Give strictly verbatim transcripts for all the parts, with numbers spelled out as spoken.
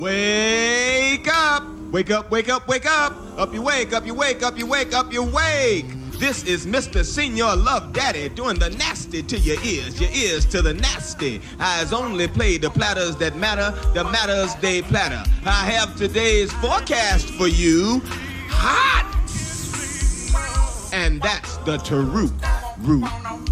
Wake up! Wake up, wake up, wake up! Up you wake, up you wake, up you wake, up you wake! This is Mister Senior Love Daddy doing the nasty to your ears, your ears to the nasty. Eyes only play the platters that matter, the matters they platter. I have today's forecast for you. Hot! And that's the Tarut root.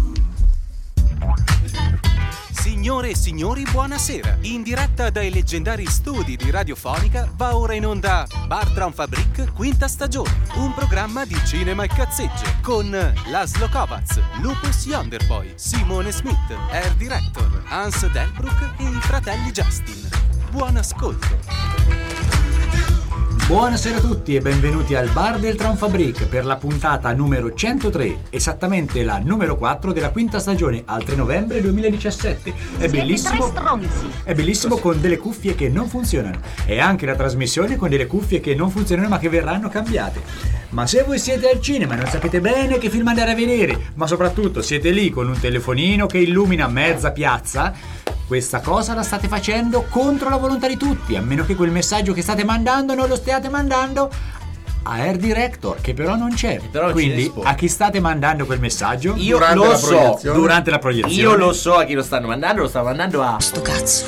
Signore e signori, buonasera. In diretta dai leggendari studi di Radiofonica va ora in onda Bar Traumfabrik quinta stagione, un programma di cinema e cazzegge con Laszlo Kovacs, Lupus Yonderboy, Simone Smith, Air Director, Hans Delbruck e i fratelli Justin. Buon ascolto. Buonasera a tutti e benvenuti al Bar del Traumfabrik per la puntata numero centotré, esattamente la numero quattro della quinta stagione, al tre novembre duemiladiciassette. È bellissimo, è bellissimo con delle cuffie che non funzionano, e anche la trasmissione con delle cuffie che non funzionano ma che verranno cambiate. Ma se voi siete al cinema e non sapete bene che film andare a vedere, ma soprattutto siete lì con un telefonino che illumina mezza piazza, questa cosa la state facendo contro la volontà di tutti, a meno che quel messaggio che state mandando non lo stiate mandando a Air Director, che però non c'è. Però quindi a chi state mandando quel messaggio? Io durante lo la so durante la proiezione. Io lo so a chi lo stanno mandando, lo stanno mandando a sto cazzo.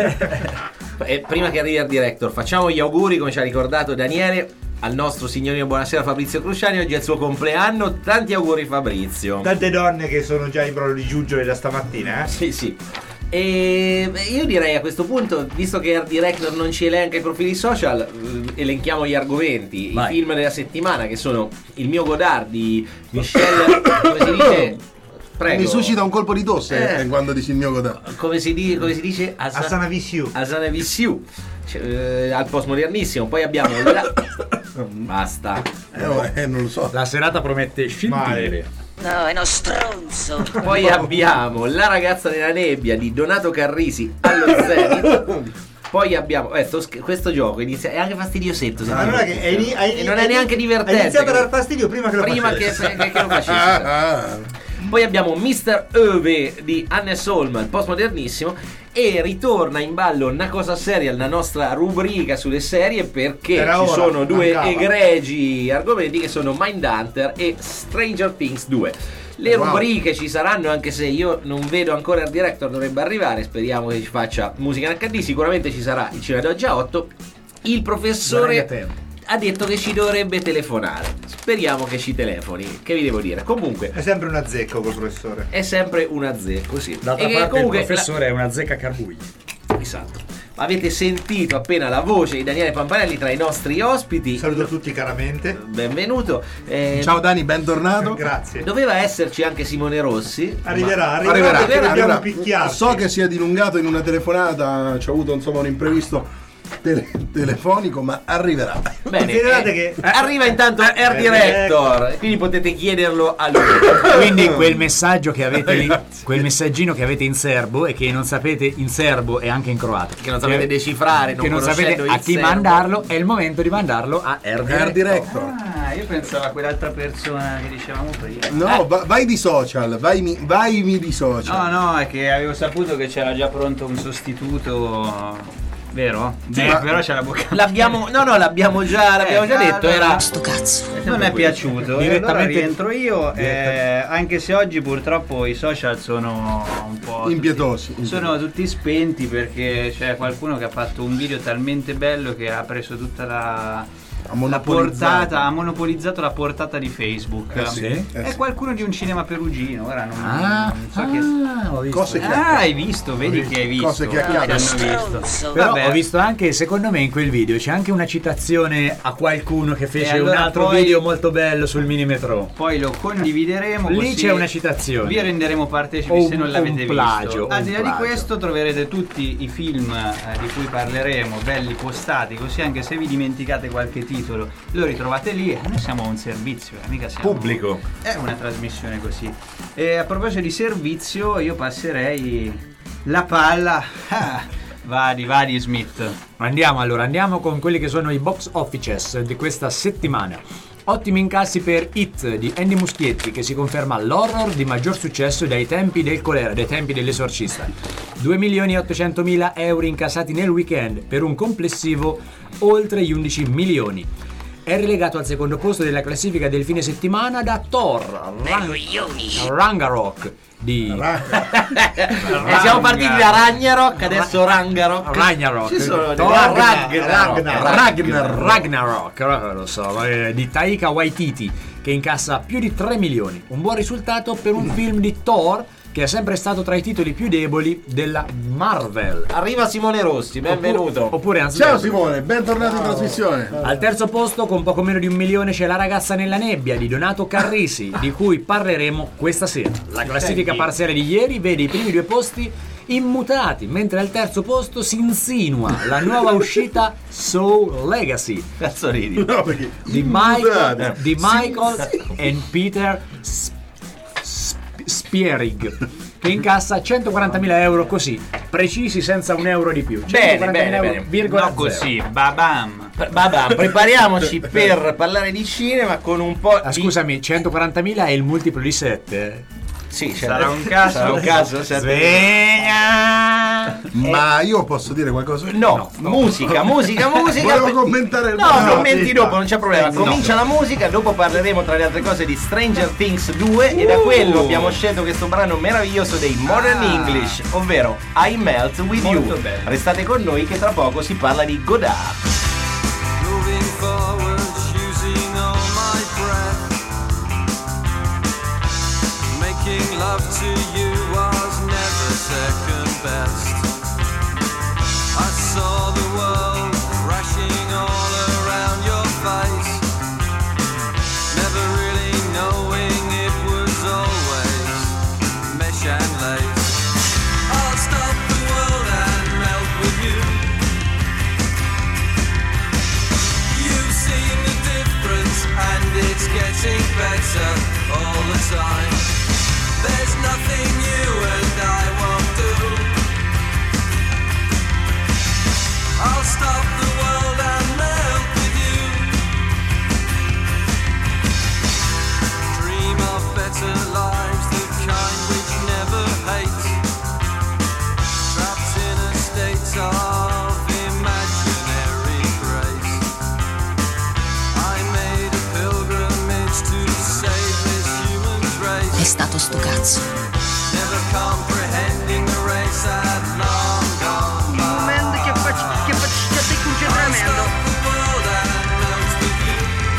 E prima che arrivi Air Director, facciamo gli auguri, come ci ha ricordato Daniele, al nostro signorino buonasera Fabrizio Cruciani. Oggi è il suo compleanno, tanti auguri Fabrizio. Tante donne che sono già in brolo di giuggiole da stamattina, eh? Sì, sì. E io direi a questo punto, visto che Air Director non ci elenca i profili social, elenchiamo gli argomenti. Vai. I film della settimana, che sono Il mio Godard di Michel, come si dice? Prego. Mi suscita un colpo di tosse eh. quando dici Il mio Godard. Come si, di, come si dice? Asana Visiu. Asana Visiu. Eh, al postmodernissimo. Poi abbiamo la... Basta. Eh, no. eh, non lo so. La serata promette scintille. No, è uno stronzo. Poi abbiamo La ragazza nella nebbia di Donato Carrisi allo Zenith. Poi abbiamo eh, sto, questo gioco inizia, è anche fastidiosetto, ma non è, che è, è, e non è neanche divertente. È iniziato a dar fastidio prima che lo prima facessi. che, che, che lo facessi. Poi abbiamo mister Ove di Hannes Holm, il postmodernissimo. E ritorna in ballo Una cosa seria, la nostra rubrica sulle serie, perché Era ci ora, sono due mancava. egregi argomenti che sono Mindhunter e Stranger Things due. Le Wow. rubriche ci saranno, anche se io non vedo ancora il director, dovrebbe arrivare, speriamo che ci faccia musica in acca di. Sicuramente ci sarà il Cinema d'Oggi a otto. Il professore ha detto che ci dovrebbe telefonare, speriamo che ci telefoni, che vi devo dire. Comunque è sempre un azzecco col professore. È sempre un azzecco, sì. D'altra e parte comunque il professore la... è una zecca carbugli. Esatto. Avete sentito appena la voce di Daniele Pampanelli tra i nostri ospiti. Saluto tutti caramente. Benvenuto. Eh, Ciao Dani, bentornato. Grazie. Doveva esserci anche Simone Rossi. Arriverà, ma... arriverà, arriverà, perché arriverà. dobbiamo picchiarci. So che si è dilungato in una telefonata, c'è avuto insomma un imprevisto tele- telefonico, ma arriverà. Bene, Considerate eh, che arriva intanto Air Director, quindi potete chiederlo a lui. Quindi quel messaggio che avete lì, quel messaggino che avete in serbo e che non sapete in serbo e anche in croato, Che non sapete che, decifrare, non che non sapete conoscendo a il chi serbo. mandarlo, è il momento di mandarlo a Air Director. Air Director. Ah, io pensavo a quell'altra persona che dicevamo prima. No, va- vai di social, vai mi, vai mi di social. No, no, è che avevo saputo che c'era già pronto un sostituto. Vero? Sì, Beh, ma- però c'è la bocca. L'abbiamo, no, no, l'abbiamo già, l'abbiamo Eh, già detto. allora- Era Sto cazzo. Non è piaciuto. E allora Direttamente- rientro io. Eh, anche se oggi purtroppo i social sono un po' Impietosi, tutti- sono tutti spenti, perché c'è qualcuno che ha fatto un video talmente bello che ha preso tutta la. Ha La monopolizzato. portata, ha monopolizzato la portata di Facebook. Eh sì, eh È sì. qualcuno di un cinema perugino. Ora non, Ah, non so ah, che. ho visto. Cose che Ah, hai visto, vedi visto. che hai visto. Cose che Che accadono. hanno visto. Stronzo. Però Vabbè. ho visto anche, secondo me in quel video c'è anche una citazione a qualcuno che fece E allora un altro poi- video molto bello sul mini metro. Poi lo condivideremo. Lì così c'è una citazione. Vi renderemo partecipi O se non un- l'avete un plagio, visto. un Al di là di plagio. questo troverete tutti i film eh, di cui parleremo belli postati, così anche se vi dimenticate qualche titolo lo ritrovate lì. Noi siamo un servizio, eh, mica siamo Pubblico. È una trasmissione così. E a proposito di servizio, io passerei la palla. Ah, Vadi, vadi Smith. Andiamo allora, andiamo con quelli che sono i box offices di questa settimana. Ottimi incassi per It di Andy Muschietti, che si conferma l'horror di maggior successo dai tempi del colera, dai tempi dell'esorcista. due milioni e ottocentomila euro incassati nel weekend per un complessivo oltre gli undici milioni. È relegato al secondo posto della classifica del fine settimana da Thor Rang- Ragnarok di e siamo partiti da Ragnarok, adesso Ragnarok. Ragnarok. Ci sono Thor Ragnarok. Ragnarok. Ragnarok, lo so, di Taika Waititi, che incassa più di tre milioni. Un buon risultato per un film di Thor che è sempre stato tra i titoli più deboli della Marvel. Arriva Simone Rossi, benvenuto. Oppure Hans Ciao Lester. Simone, bentornato in trasmissione. Al terzo posto, con poco meno di un milione, c'è La ragazza nella nebbia di Donato Carrisi, di cui parleremo questa sera. La classifica parziale di ieri vede i primi due posti immutati, mentre al terzo posto si insinua la nuova uscita Soul Legacy. Cazzo ridi? No, perché di Michael, di Michael and Peter Sp- Sp- Spierig, che incassa centoquarantamila euro così, precisi, senza un euro di più. Bene, bene, euro, bene. virgola No, così, babam. Vabbè, prepariamoci per parlare di cinema con un po' Ah, di... scusami, centoquarantamila è il multiplo di sette. Sì, Sarà un caso? Sarà un caso, sette. Sveglia! Ma io posso dire qualcosa? No, musica, musica, musica. Volevo commentare il No, no, commenti sì, dopo, no. non c'è problema. No. Comincia la musica, dopo parleremo tra le altre cose di Stranger Things due e da quello abbiamo scelto questo brano meraviglioso dei Modern English, ovvero I Melt With Molto You. bello. Restate con noi che tra poco si parla di Godard. Moving forward, using all my breath. Making love to you was never second best. I saw the world crashing all around your face, never really knowing it was always mesh and lace. I'll stop the world and melt with you. You've seen the difference and it's getting better all the time. There's nothing you and I won't do. I'll stop the world and melt with you. Dream of better lives, the kind which never hate. Trapped in a state of imaginary grace. I made a pilgrimage to save this human race. È stato sto cazzo. Never comprehending the race had long gone by. Che faccio, che faccio, che concentramento. The world and melts with you.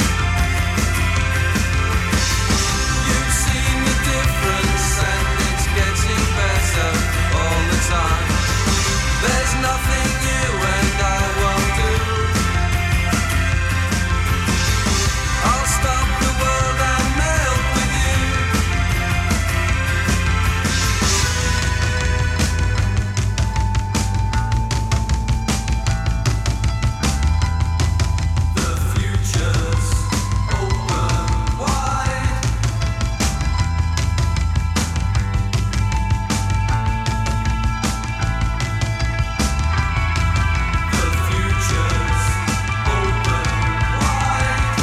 You've seen the difference and it's getting better all the time. There's nothing you and I won't do. I'll stop the world and melt with you. The future's open wide. The future's open wide.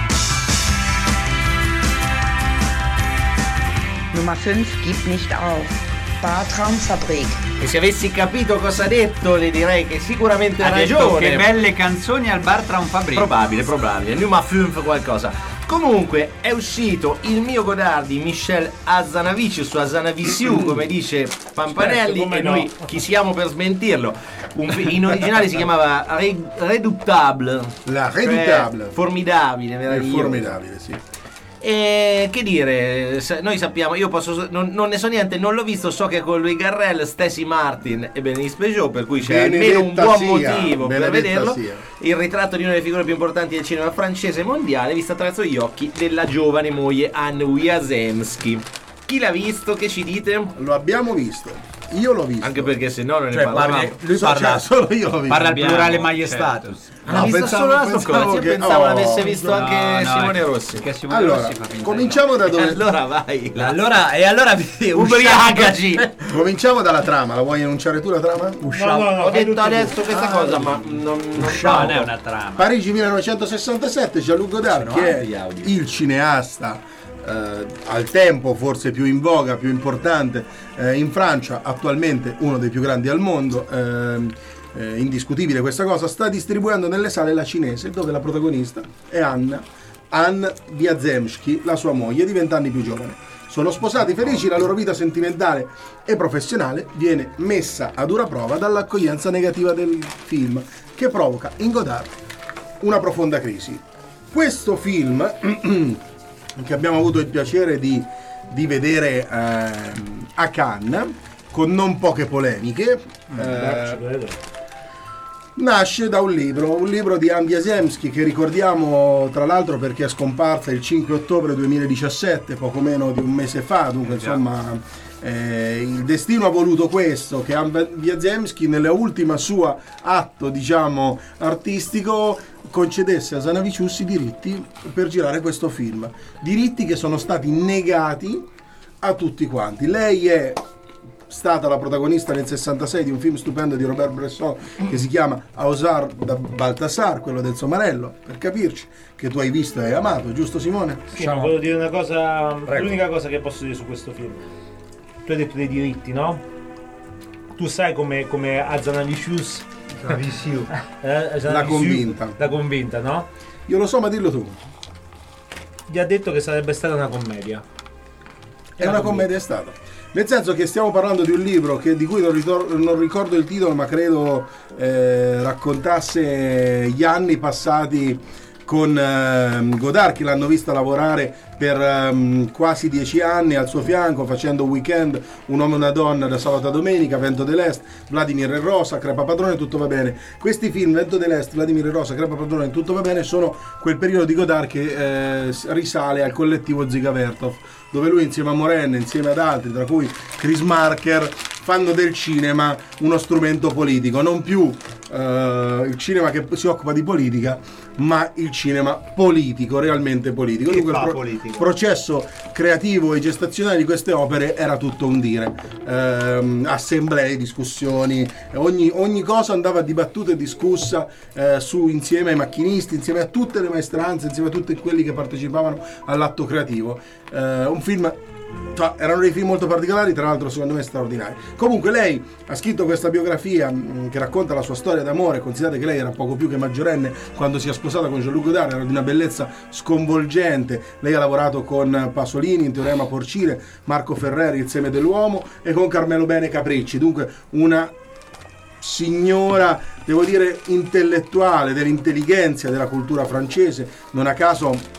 Nummer fünf gibt nicht auf. Bar Traumfabrik. E se avessi capito cosa ha detto, le direi che sicuramente ha Ha detto ragione. che belle canzoni al bar tra un fabbrico. Probabile, probabile. Nummer cinque qualcosa. Comunque è uscito il mio Godard di Michel Hazanavicius su Hazanavicius, come dice Pampanelli, Certo, come e noi no. chi siamo per smentirlo. Un fi- in originale si chiamava Re- Redoutable. La cioè Redoutable. formidabile, È meraviglioso. formidabile, sì. E che dire, sa- noi sappiamo, io posso, non, non ne so niente, non l'ho visto, so che con Louis Garrel, Stacy Martin e Benedict Peugeot, per cui c'è almeno un Benedetta buon sia, motivo per benedetta vederlo. sia. Il ritratto di una delle figure più importanti del cinema francese e mondiale, vista attraverso gli occhi della giovane moglie Anne Wiazemsky. Chi l'ha visto? Che ci dite? Lo abbiamo visto. io l'ho visto. Anche perché se no non Cioè, ne parlavamo. parli- lui So- parla, cioè, solo io l'ho visto. parla al Abbiamo, plurale maiestatus. Ah, No, l'ha visto pensavo- solo la pensavo Stoccolma, io che- pensavo oh. l'avesse visto anche No, no, Simone è- Rossi. Che Simone Allora, Rossi fa finta di cominciamo da dove... Allora vai. Allora, e allora Ubriacaci. Cominciamo dalla trama. La vuoi enunciare tu la trama? usciamo. No, no, no, Ho fai detno tutto tu. adesso questa cosa, ma non, non no, so. non è una trama. Parigi millenovecentosessantasette, Jean-Luc Godard, che altri è audio. il cineasta eh, al tempo forse più in voga, più importante eh, in Francia, attualmente uno dei più grandi al mondo, ehm, eh, indiscutibile questa cosa, sta distribuendo nelle sale La Cinese, dove la protagonista è Anna, Anne Wiazemsky, la sua moglie, di vent'anni più giovane. Sono sposati felici, la loro vita sentimentale e professionale viene messa a dura prova dall'accoglienza negativa del film, che provoca in Godard una profonda crisi. Questo film, che abbiamo avuto il piacere di, di vedere ehm, a Cannes, con non poche polemiche, eh, nasce da un libro, un libro di Anne Wiazemsky, che ricordiamo tra l'altro perché è scomparsa il cinque ottobre duemiladiciassette, poco meno di un mese fa, dunque insomma eh, il destino ha voluto questo, che Anne Wiazemsky nell'ultima sua atto diciamo artistico concedesse a Zanavicius i diritti per girare questo film, diritti che sono stati negati a tutti quanti. Lei è stata la protagonista nel sessantasei di un film stupendo di Robert Bresson che si chiama Ausar da Baltasar, quello del Somarello, per capirci, che tu hai visto e hai amato, giusto Simone? Sì, ma volevo dire una cosa, l'unica cosa che posso dire su questo film. Tu hai detto dei diritti, no? Tu sai come, come a Zanavicius eh, La convinta. La convinta, no? Io lo so, ma dillo tu. Gli ha detto che sarebbe stata una commedia. È una commedia, è stata. Nel senso che stiamo parlando di un libro che, di cui non, ritor- non ricordo il titolo, ma credo eh, raccontasse gli anni passati con eh, Godard, che l'hanno vista lavorare per eh, quasi dieci anni al suo fianco, facendo Weekend, Un uomo e una donna da sabato a domenica, Vento dell'Est, Vladimir e Rosa, Crepa Padrone, Tutto va bene. Questi film, Vento dell'Est, Vladimir e Rosa, Crepa Padrone, Tutto va bene, sono quel periodo di Godard che eh, risale al collettivo Ziga Vertov, dove lui insieme a Morenne, insieme ad altri, tra cui Chris Marker, fanno del cinema uno strumento politico, non più eh, il cinema che si occupa di politica, ma il cinema politico, realmente politico. Che Dunque fa il pro- politica? processo creativo e gestazionale di queste opere era tutto un dire. Ehm, assemblee, discussioni, ogni, ogni cosa andava dibattuta e discussa eh, su, insieme ai macchinisti, insieme a tutte le maestranze, insieme a tutti quelli che partecipavano all'atto creativo. Eh, un film, cioè, erano dei film molto particolari, tra l'altro secondo me straordinari. Comunque lei ha scritto questa biografia mh, che racconta la sua storia d'amore. Considerate che lei era poco più che maggiorenne quando si è sposata con Jean-Luc Godard, era di una bellezza sconvolgente. Lei ha lavorato con Pasolini in Teorema Porcire, Marco Ferreri, Il seme dell'uomo, e con Carmelo Bene Capricci, dunque una signora, devo dire, intellettuale, dell'intelligenza della cultura francese. Non a caso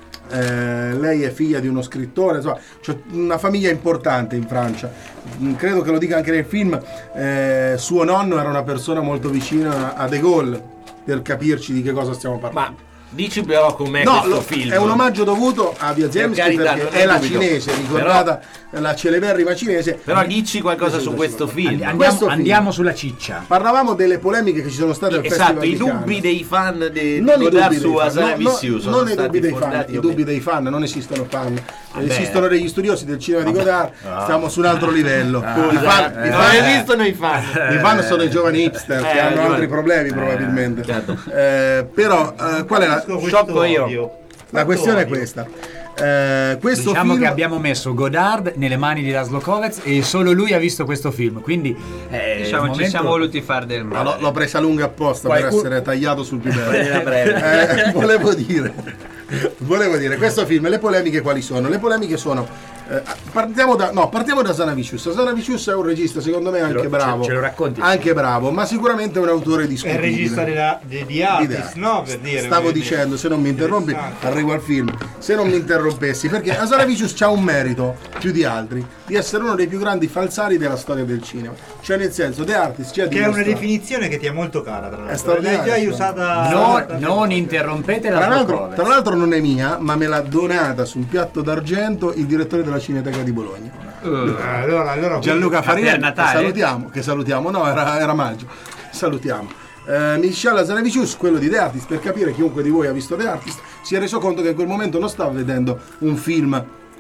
Eh, lei è figlia di uno scrittore, insomma, c'è una famiglia importante in Francia. Credo che lo dica anche nel film. Eh, suo nonno era una persona molto vicina a De Gaulle, per capirci di che cosa stiamo parlando. Ma dici però com'è no, questo lo, film. è un omaggio dovuto a Wiazemsky, Per carità, perché non è, è la dubito. cinese, ricordata la celeberrima cinese. Però dici qualcosa su questo film. Andiamo, Questo film. andiamo sulla ciccia. Parlavamo delle polemiche che ci sono state al Esatto, Festival i di Cannes. dubbi dei fan di Non i Godard dubbi su dei fan, Hazanavicius no, no, sono non i dubbi stati dei fan, fondati, i o dubbi meno? dei fan, non esistono fan. Vabbè. Esistono degli studiosi del cinema di Godard, Ah. stiamo su un altro livello. Ah. I fan, Eh. i Non fan- esistono i fan. i fan sono i giovani hipster Eh, che hanno giovani. altri problemi Eh, probabilmente. certo. Eh, però eh, qual è la, Sciocco io. la questione è questa. Eh, questo Diciamo film che abbiamo messo Godard nelle mani di Laszlo Kovacs e solo lui ha visto questo film, quindi eh, Diciamo il ci momento- siamo voluti far del Ma male. l'ho, l'ho presa lunga apposta Qualcuno- per essere tagliato sul più Prendila breve. eh, volevo dire volevo dire questo film, le polemiche quali sono? Le polemiche sono eh, partiamo da no partiamo da Zanavicius. Zanavicius è un regista secondo me anche lo- bravo, ce- ce lo racconti? anche bravo, ma sicuramente è un autore È il discutibile. regista della, di, di Artist, no? Per dire. Stavo voglio dicendo, dire. se non mi interrompi, Interessante. arrivo al film. Se non mi interrompessi, perché Hazanavicius c'ha un merito più di altri di essere uno dei più grandi falsari della storia del cinema. Cioè, nel senso, The Artist ci ha Che è una dimostrato- definizione che ti è molto cara, tra l'altro. straordinaria, L'hai già insomma. usata. No, non interrompete Tra Laszlo l'altro, Kovacs. tra l'altro non è mia, ma me l'ha donata su un piatto d'argento il direttore della Cineteca di Bologna. Uh, allora, allora Gianluca Farinelli, che salutiamo, che salutiamo, no, era, era maggio. Salutiamo. Uh, Michel Hazanavicius, quello di The Artist, per capire, chiunque di voi ha visto The Artist, si è reso conto che in quel momento non stava vedendo un film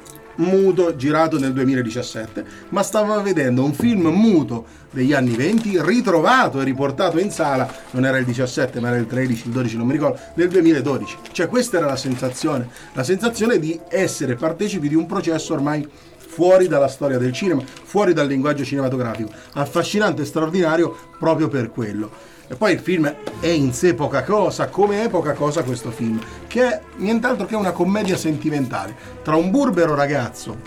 muto girato nel duemiladiciassette, ma stava vedendo un film muto degli anni venti ritrovato e riportato in sala, non era il diciassette ma era il tredici, il dodici, non mi ricordo, nel duemiladodici. Cioè questa era la sensazione, la sensazione di essere partecipi di un processo ormai fuori dalla storia del cinema, fuori dal linguaggio cinematografico, affascinante e straordinario proprio per quello. E poi il film è in sé poca cosa, come è poca cosa questo film, che è nient'altro che una commedia sentimentale tra un burbero ragazzo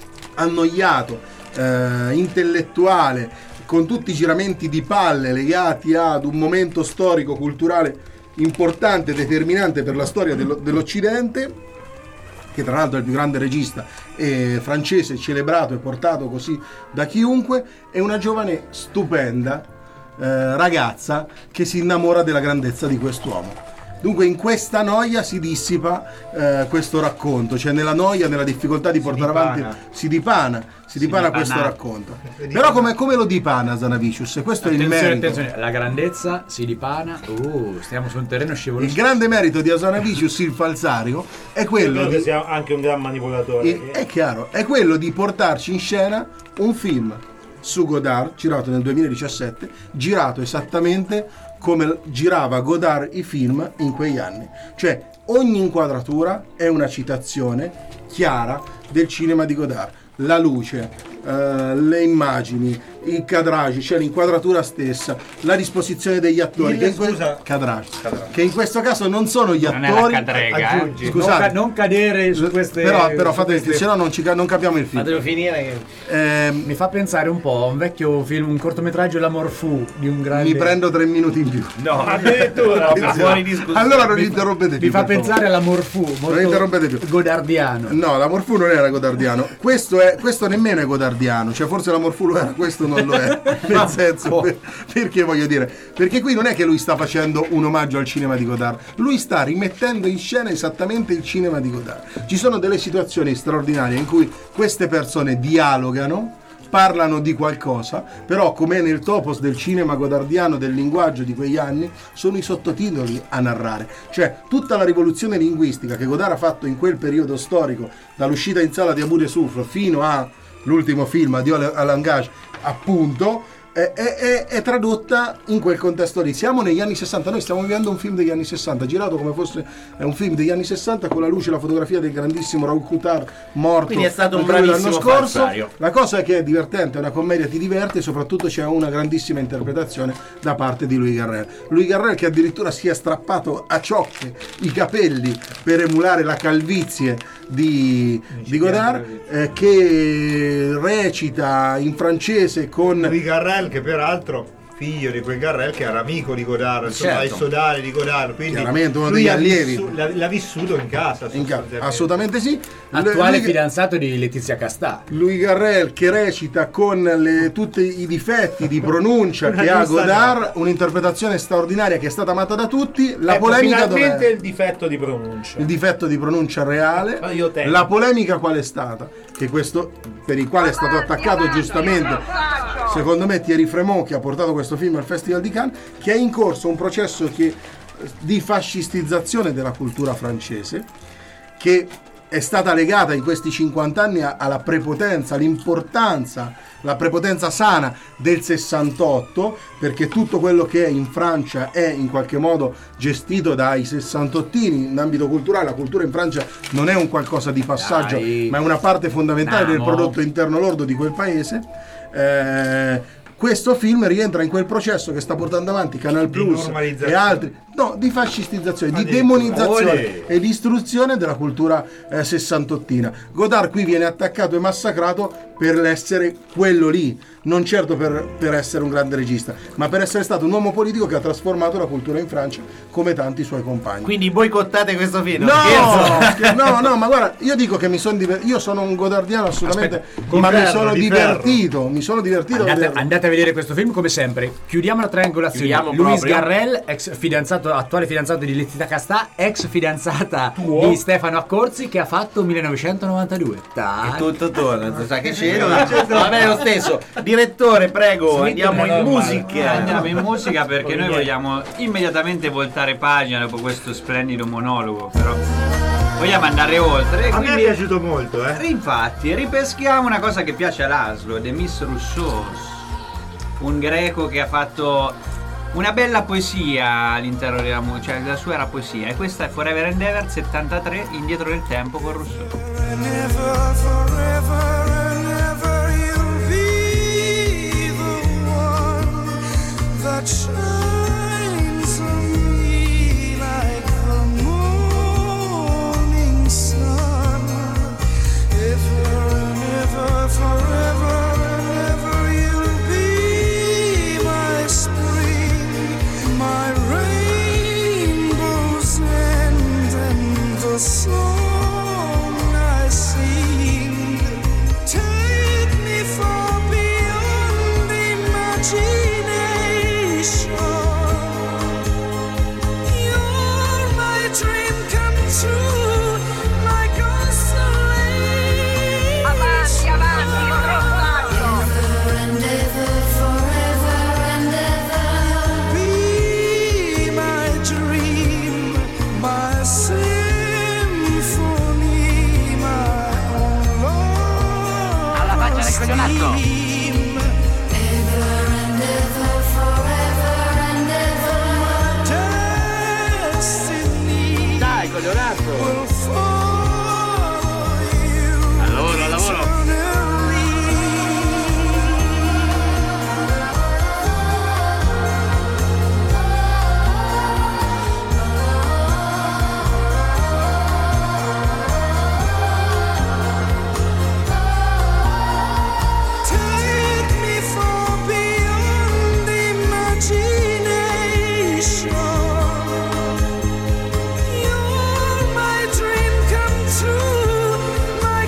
annoiato, eh, intellettuale, con tutti i giramenti di palle legati ad un momento storico, culturale importante, determinante per la storia dello, dell'Occidente, che tra l'altro è il più grande regista eh, francese, celebrato e portato così da chiunque, è una giovane stupenda Eh, ragazza che si innamora della grandezza di quest'uomo. Dunque in questa noia si dissipa eh, questo racconto, cioè nella noia, nella difficoltà di portare si avanti si dipana, si, si dipana, dipana questo racconto. Però come, come lo dipana Hazanavicius? E questo attenzione, è il merito. Attenzione, la grandezza si dipana, uh, stiamo su un terreno scivoloso. Il grande merito di Hazanavicius, il falsario, è quello Io credo di, che sia anche un gran manipolatore. È, è chiaro, è quello di portarci in scena un film su Godard, girato nel duemiladiciassette, girato esattamente come girava Godard i film in quegli anni. Cioè, ogni inquadratura è una citazione chiara del cinema di Godard. La luce, eh, le immagini, i cadragi, cioè l'inquadratura stessa, la disposizione degli attori, che in, que- cadragi, che in questo caso non sono gli non attori. È la cadrega, eh. Scusate, non, ca- non cadere su queste. Però, però su fate queste... che se no non, ci, non capiamo il film. Ma devo finire. Eh, Mi fa pensare un po' a un vecchio film, un cortometraggio L'Amour Fu di un grande. Mi prendo tre minuti in più. No, addirittura fuori discussione. Allora non interrompete più. Mi fa pensare all'Amour Fu, non interrompete più. Godardiano. No, l'Amour Fu non era godardiano. Questo è questo nemmeno è godardiano. Cioè forse l'Amour Fu lo era, questo non lo è. Nel senso, per, perché voglio dire? Perché qui non è che lui sta facendo un omaggio al cinema di Godard. Lui sta rimettendo in scena esattamente il cinema di Godard. Ci sono delle situazioni straordinarie in cui queste persone dialogano, parlano di qualcosa, però come nel topos del cinema godardiano, del linguaggio di quegli anni, sono i sottotitoli a narrare. Cioè tutta la rivoluzione linguistica che Godard ha fatto in quel periodo storico, dall'uscita in sala di Amour et Souffle fino all'ultimo film, Adieu à langage, appunto, È, è, è tradotta in quel contesto lì. Siamo negli anni sessanta, noi stiamo vivendo un film degli anni sessanta, girato come fosse un film degli anni sessanta, con la luce e la fotografia del grandissimo Raoul Coutard, morto. Quindi è stato un l'anno bravissimo scorso. falsario. La cosa è che è divertente, è una commedia, ti diverte, e soprattutto c'è una grandissima interpretazione da parte di Louis Garrel. Louis Garrel che addirittura si è strappato a ciocche i capelli per emulare la calvizie di, di Godard, eh, che recita in francese con Louis Garrel, che peraltro figlio di quel Garrel che era amico di Godard, insomma, certo, il sodale di Godard, quindi chiaramente uno lui degli ha allievi. vissu- l'ha, l'ha vissuto in casa, in casa. Assolutamente sì. Attuale lui, fidanzato di Letizia Castà. Louis Garrel che recita con le, tutti i difetti di pronuncia che ha Godard, un'interpretazione straordinaria che è stata amata da tutti. La ecco, polemica finalmente dov'è? il difetto di pronuncia. Il difetto di pronuncia reale. Oh, io temo. La polemica qual è stata? Che questo, per il quale è stato attaccato giustamente, secondo me, Thierry Frémaux, che ha portato questo film al Festival di Cannes, che è in corso un processo che, di fascistizzazione della cultura francese, che è stata legata in questi cinquanta anni alla prepotenza, all'importanza, la prepotenza sana del sessantotto, perché tutto quello che è in Francia è in qualche modo gestito dai sessantottini in ambito culturale. La cultura in Francia non è un qualcosa di passaggio, Dai. ma è una parte fondamentale Namo. del prodotto interno lordo di quel paese. Eh, questo film rientra in quel processo che sta portando avanti Canal Plus e altri, no, di fascistizzazione, di demonizzazione Olè. e di istruzione della cultura eh, sessantottina. Godard qui viene attaccato e massacrato per essere quello lì, non certo per, per essere un grande regista, ma per essere stato un uomo politico che ha trasformato la cultura in Francia come tanti suoi compagni. Quindi boicottate questo film? No, scherzo, no, no, ma guarda, io dico che mi sono divertito, io sono un godardiano assolutamente, Aspetta, ma di mi ferro, sono di divertito, mi sono divertito a Andate, vederlo. andate a vedere questo film come sempre. Chiudiamo la triangolazione. Chiudiamo Louis proprio. Garrel, ex fidanzato fidanzato, attuale fidanzato di Letizia Castà, ex fidanzata Tuo? di Stefano Accorsi, che ha fatto millenovecentonovantadue. E tutto torna, tu sai che c'è? Va bene lo stesso. Direttore, prego, andiamo in musica. Andiamo in musica perché noi vogliamo immediatamente voltare pagina dopo questo splendido monologo, però vogliamo andare oltre. A me è piaciuto molto, eh. Infatti, ripeschiamo una cosa che piace a Laszlo, Demis Roussos, un greco che ha fatto una bella poesia all'interno della musica, cioè la sua era poesia, e questa è Forever and Ever settantatré, indietro nel tempo con Rousseau. Forever, forever and ever you'll be the one that shines on me like the morning sun. Ever and ever, forever and ever you'll be my spring, my rainbow's end and the song I sing. Take me far beyond imagination. You're my dream come true, my consolation. Avanti, avanti, troppo. Ever and ever, forever and ever. Be my dream, my symphony, my own love. Alla faccia del coglionazzo. Theme. Ever and ever, forever and ever. Destiny. Dai, coglionazzo. Will follow you. Al lavoro, al lavoro. Take me far beyond imagination. You're my dream come true, my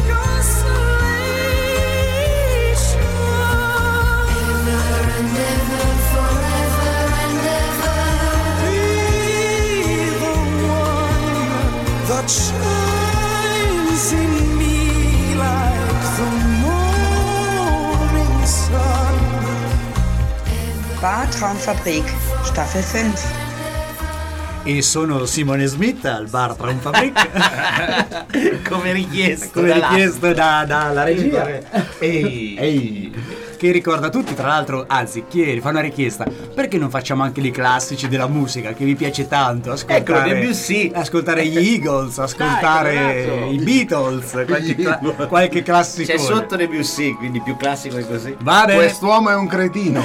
consolation. Ever and ever, forever and ever. Be the one that shines in me like the morning sun. Bar Traumfabrik, Staffel fünf. E sono Simone Smith al Bar Traumfabrik. Come richiesto. Come da richiesto da- dalla regia. Ehi. Ehi. Che ricorda tutti, tra l'altro, anzi, chiedi, fa una richiesta. Perché non facciamo anche i classici della musica che vi piace tanto? Ascoltare, Eccolo, Debussy. ascoltare gli Eagles, ascoltare Dai, i Beatles, qualche, cla- qualche classico. C'è sotto Debussy, quindi più classico di così. Va bene. Quest'uomo è un cretino.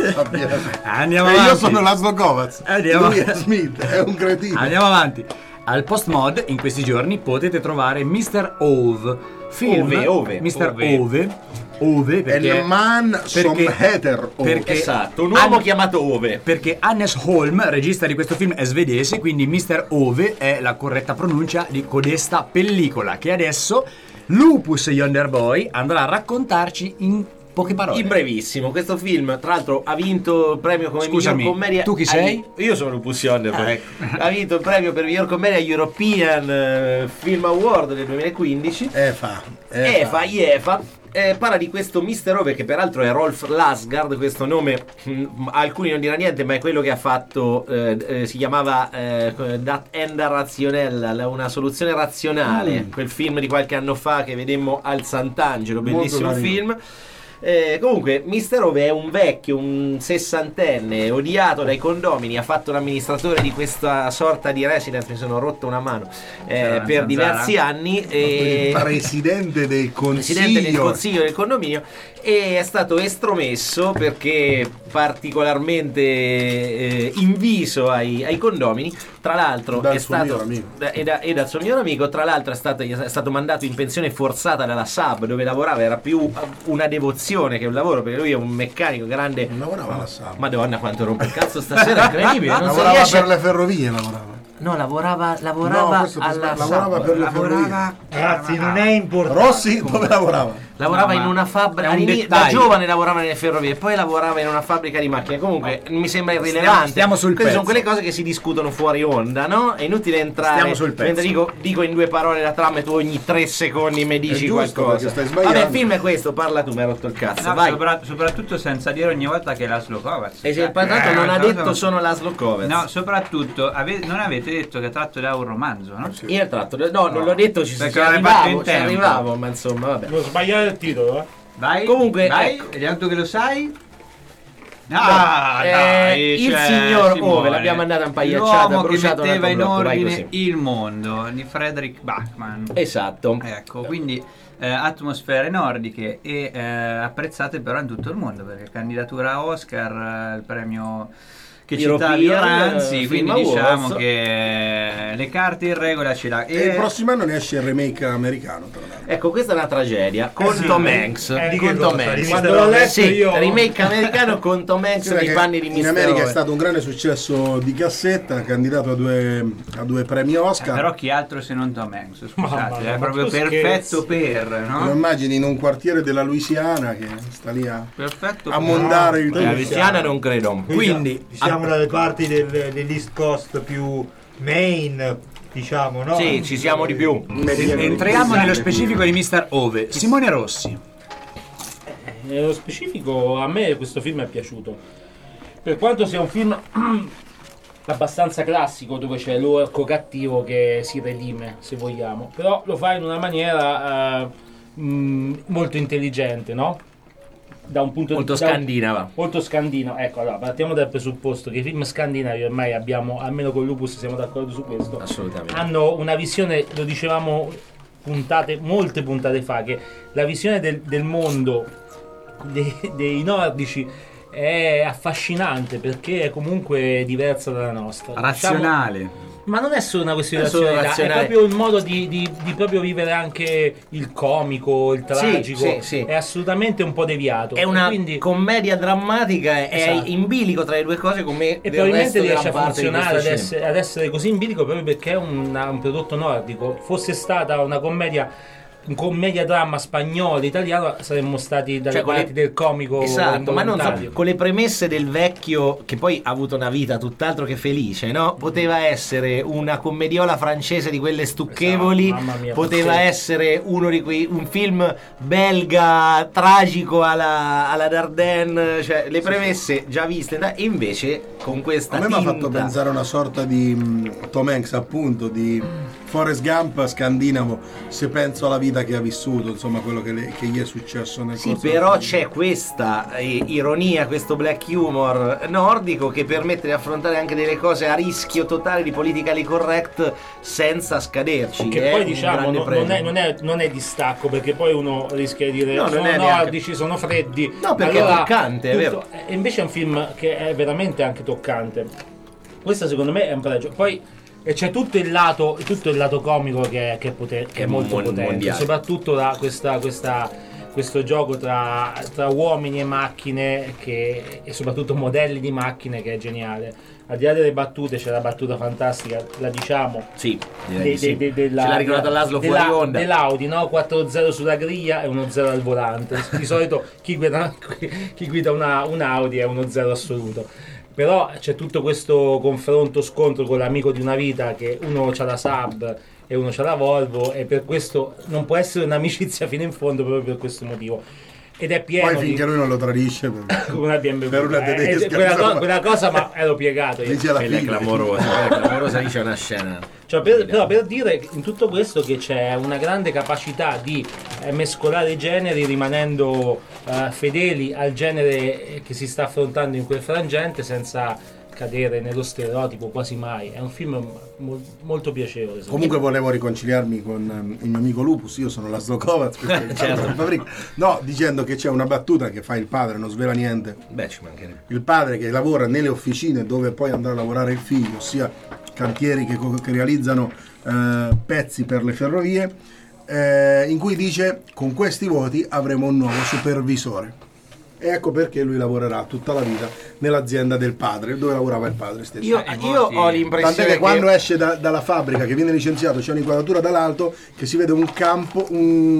Andiamo E avanti. io sono Laszlo Kovacs. Andiamo. Lui è Smith, è un cretino. Andiamo avanti. Al Postmod in questi giorni potete trovare mister Ove, film Ove, Ove, mister Ove. Ove, Ove perché Un man som heter Ove. perché Esatto, un uomo An- chiamato Ove. perché Hannes Holm, regista di questo film, è svedese, quindi mister Ove è la corretta pronuncia di codesta pellicola che adesso Lupus Yonder Boy andrà a raccontarci in poche parole. In brevissimo, questo film tra l'altro ha vinto il premio come Scusami, miglior commedia. tu chi ai- sei? Io sono Lupus Yonder. Ah, poi. ecco. Ha vinto il premio per miglior commedia European eh, Film Award del duemilaquindici. Efa. EFA, IEFA. Eh, parla di questo mister Ove che peraltro è Rolf Lassgard, questo nome mh, a alcuni non dirà niente, ma è quello che ha fatto eh, eh, si chiamava eh, Dat Enda Razionella, una soluzione razionale, Mm. quel film di qualche anno fa che vedemmo al Sant'Angelo, Molto bellissimo carino. film. Eh, comunque mister Ove è un vecchio, un sessantenne odiato dai condomini, ha fatto l'amministratore di questa sorta di residence, mi sono rotto una mano eh, C'era una per zanzara? diversi anni e... Presidente del consiglio. Presidente del consiglio del condominio, e è stato estromesso perché particolarmente eh, inviso ai, ai condomini. Tra l'altro Dal è suo stato miglior amico. da- e, da- e dal suo miglior amico. Tra l'altro è stato, è stato mandato in pensione forzata dalla S A B dove lavorava, era più una devozione che un lavoro perché lui è un meccanico grande. Non lavorava alla S A B. Madonna quanto rompe il cazzo stasera, incredibile, non si Lavorava riesce. per le ferrovie, lavorava. No, lavorava, lavorava No, questo alla lavorava S A B. per le lavorava Ragazzi, non è importante. Rossi dove lavorava? Lavorava No, in una fabbrica, è un da dettaglio. giovane lavorava nelle ferrovie, poi lavorava in una fabbrica di macchine. Comunque mi sembra irrilevante. Stiamo sul Queste pezzo. sono quelle cose che si discutono fuori onda, no? È inutile entrare. Stiamo sul pezzo. Mentre dico, dico in due parole la trama e tu ogni tre secondi mi dici giusto, qualcosa. perché stai sbagliando. Vabbè, il film è questo, parla tu, mi hai rotto il cazzo. No, vai. sopra- soprattutto senza dire ogni volta che è Laszlo Kovacs. E se il Eh, patato non ha cosa- detto sono Laszlo Kovacs. No, soprattutto ave- non avete detto che è tratto da un romanzo, no? Io ho tratto, no, non l'ho detto, ci, ci Perché l'hai fatto arrivavo, in ci tempo. arrivavo, ma insomma, vabbè. Non sbagliare il titolo, eh. Vai, Comunque, vai, ecco. vediamo tu che lo sai. Ah, Eh, dai, il cioè, signor Simone, Ove, l'abbiamo andata impagliacciata, l'uomo che bruciato un metteva altro in blocco, vai ordine così. il mondo di Frederick Bachmann. Esatto. Ecco, quindi eh, atmosfere nordiche e eh, apprezzate però in tutto il mondo, perché candidatura a Oscar, eh, il premio che citavi European Ranzi, Film quindi diciamo Awards. che le carte in regola ce l'ha. E il prossimo anno ne esce il remake americano, tra l'altro. Ecco, questa è una tragedia con sì, Tom eh, Hanks. eh, di con che Tom cosa? Hanks. Di Quando l'ho letto Sì, io- remake americano con Tom Hanks Sì, nei perché panni di in mister America è Ove. stato un grande successo di cassetta, candidato a due, a due premi Eh, Oscar. però chi altro se non Tom Hanks, Mamma scusate, mia, è ma proprio tu perfetto scherzi. per, Lo no? immagini in un quartiere della Louisiana che sta lì a, Perfetto a per. mondare il La tutto. Luciana non credo. Quindi, siamo dalle parti del, dell'East Coast più main, diciamo, no? Sì, ci siamo di più. entriamo nello specifico di mister Ove. Simone Rossi. Nello specifico a me questo film è piaciuto. Per quanto sia un film abbastanza classico dove c'è l'orco cattivo che si redime, se vogliamo, però lo fa in una maniera eh, mh, molto intelligente, no? Da un punto Molto di da un- scandinava. Molto scandino, ecco, allora partiamo dal presupposto che i film scandinavi ormai abbiamo, almeno con Lupus siamo d'accordo su questo, Assolutamente. hanno una visione, lo dicevamo puntate, molte puntate fa, che la visione del, del mondo dei, dei nordici è affascinante perché è comunque diversa dalla nostra. Razionale. Diciamo, ma non è solo una questione di Non è solo razionalità, è razionale. proprio il modo di, di- di proprio vivere anche il comico, il tragico, sì, sì. è assolutamente un po' deviato. È una E quindi, commedia drammatica, è Esatto. in bilico tra le due cose come e del resto probabilmente della riesce a parte di funzionare, ad questo essere, ad essere così in bilico proprio perché è una- un prodotto nordico. Fosse stata una commedia, un commedia dramma spagnolo, italiano, saremmo stati dalle Cioè, con le- parti del comico Esatto, ma non so, involontario. con le premesse del vecchio che poi ha avuto una vita tutt'altro che felice, no? Poteva essere una commediola francese di quelle stucchevoli, Esatto, mamma mia, poteva pazzesco. essere uno di quei un film belga tragico alla, alla Dardenne, cioè le premesse già viste, da- e invece con questa A me mi ha tinta- fatto pensare a una sorta di mh, Tom Hanks, appunto, di Forrest Gump scandinavo, se penso alla vita che ha vissuto, insomma, quello che, le- che gli è successo nel Sì, corso però del- c'è questa eh, ironia, questo black humor nordico che permette di affrontare anche delle cose a rischio totale di politically correct senza scaderci. Che è poi un diciamo grande non, premio. non è, non, è, non è distacco, perché poi uno rischia di dire No, non sono è neanche- nordici, sono freddi. No, perché è toccante, è vero. E invece è un film che è veramente anche toccante. Questo secondo me è un pregio. Poi e c'è tutto il lato, tutto il lato comico che, è- che è, poten- che è È molto mon- potente, mondiale. soprattutto da questa, questa, questo gioco tra, tra uomini e macchine che, e soprattutto modelli di macchine che è geniale. Al di là delle battute c'è la battuta fantastica, la diciamo. Sì, direi De- di sì. de- de- della- Ce l'ha ricordato Laszlo della- fuori onda. dell'Audi, no? quattro zero sulla griglia e uno zero al volante. Di solito chi guida, chi guida una, un Audi è uno zero assoluto. Però c'è tutto questo confronto, scontro con l'amico di una vita, che uno c'ha la Saab e uno c'ha la Volvo, e per questo non può essere un'amicizia fino in fondo proprio per questo motivo. Ed è pieno Poi finché di lui non lo tradisce per, con una B M W. per una Eh, tedesca, eh, quella, co- insomma. quella cosa, ma ero piegato io. Dice la Quella è figlia. clamorosa, quella è clamorosa, lì c'è una scena. Cioè, per, però per dire in tutto questo che c'è una grande capacità di eh, mescolare i generi rimanendo eh, fedeli al genere che si sta affrontando in quel frangente senza cadere nello stereotipo quasi mai. È un film mo- molto piacevole. secondo Comunque volevo riconciliarmi con ehm, il mio amico Lupus, io sono Laszlo Kovacs, questo è il Certo. Tom Fabbric. No, dicendo che c'è una battuta che fa il padre, non svela niente. Beh, ci mancherebbe. Il padre che lavora nelle officine dove poi andrà a lavorare il figlio, ossia cantieri che, co- che realizzano eh, pezzi per le ferrovie, eh, in cui dice: con questi voti avremo un nuovo supervisore. E ecco perché lui lavorerà tutta la vita nell'azienda del padre, dove lavorava il padre stesso. Io, io ho l'impressione Tant'è che quando che esce da- dalla fabbrica, che viene licenziato, c'è un'inquadratura dall'alto che si vede un campo, un,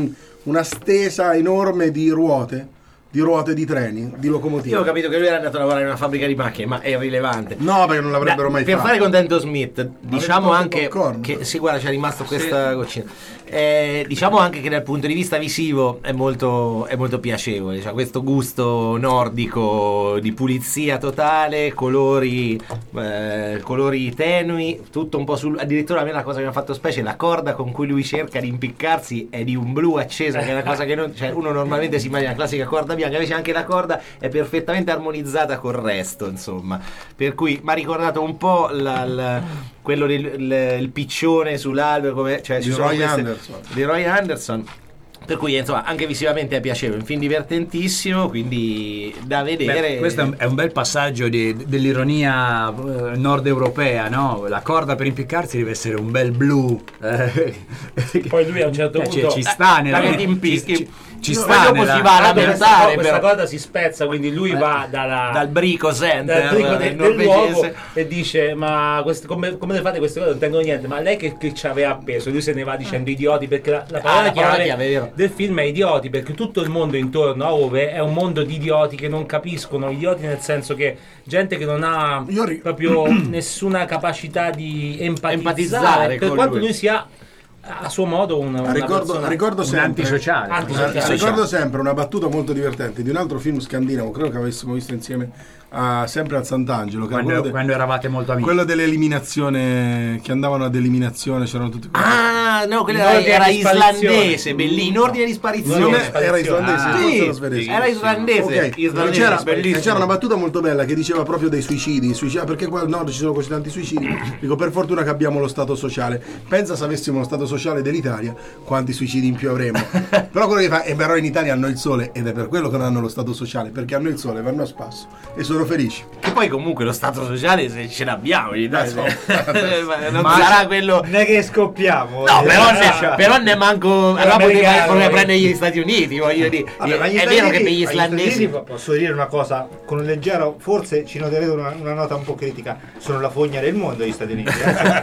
una stesa enorme di ruote, di ruote di treni, di locomotive. Io ho capito che lui era andato a lavorare in una fabbrica di macchine, ma è irrilevante. No, perché non l'avrebbero Da, mai per fatto. fare contento Smith, diciamo anche popcorn. che sì, guarda, c'è rimasto questa goccina. Eh, diciamo anche che dal punto di vista visivo è molto, è molto piacevole, cioè questo gusto nordico di pulizia totale, colori eh, colori tenui, tutto un po' sul, addirittura a me la cosa che mi ha fatto specie, la corda con cui lui cerca di impiccarsi è di un blu acceso, che è una cosa che non, cioè uno normalmente si immagina la classica corda bianca, invece anche la corda è perfettamente armonizzata col resto, insomma, per cui mi ha ricordato un po' la, la, quello del il, il piccione sull'albero, come, cioè, ci Di sono Roy queste- Anderson. di Roy Anderson, per cui insomma anche visivamente è piacevole, un film divertentissimo, quindi da vedere. Beh, questo è un, è un bel passaggio di- dell'ironia eh, nord europea, no? La corda per impiccarsi deve essere un bel blu. eh. Poi lui a un certo Eh, punto ci, ci sta nella che ti impicchi. ci, ci No, sta poi dopo nella- si va a Ah, questa, lamentare, questa però. cosa si spezza, quindi lui va dalla, Dal Brico Center dal brico del del, del luogo norvegese. e dice: ma queste, come, come le fate queste cose? Non tengono niente. Ma lei che, che ci aveva appeso? Lui se ne va dicendo idioti, perché la, la parola Ah, la parola chiave chiave, è vero. del film è idioti, perché tutto il mondo intorno a Ove è un mondo di idioti che non capiscono, idioti nel senso che gente che non ha Io ri- proprio nessuna capacità di empatizzare, Empatizzare per con quanto lui. lui sia a suo modo una, una ricordo, persona- ricordo un sempre antisociale. Antisociale. Eh, ricordo sempre una battuta molto divertente di un altro film scandinavo, credo che avessimo visto insieme a- sempre al Sant'Angelo, che era quando, quello, de- quando eravate molto amici. quello dell'eliminazione, che andavano ad eliminazione, c'erano tutti quelli. Ah, no, quello In era, ordine era di sparizione. islandese, bellissimo, in ordine di sparizione. Non no, è- era islandese, Ah, forse sì, era svedese. era islandese, Ok, islandese, c'era, bellissimo. c'era una battuta molto bella che diceva proprio dei suicidi, suicidi, ah, perché qua al nord ci sono così tanti suicidi. Dico, per fortuna che abbiamo lo stato sociale. Pensa se avessimo lo stato sociale dell'Italia, quanti suicidi in più avremmo. Però quello che fa, e però in Italia hanno il sole, ed è per quello che non hanno lo stato sociale, perché hanno il sole, vanno a spasso e sono felici. Che poi comunque lo stato sociale se ce l'abbiamo in Italia, Eh, ma non Ma- sarà quello. Non è che scoppiamo. No, eh. però ne, però ne manco. Allora poteva, Americano, poteva eh. prendere gli Stati Uniti, voglio dire. Vabbè, ma gli è Stati vero Uniti- che per gli ma Stati islandesi. Uniti, posso dire una cosa con un leggero, forse ci noterete una, una nota un po' critica, sono la fogna del mondo gli Stati Uniti.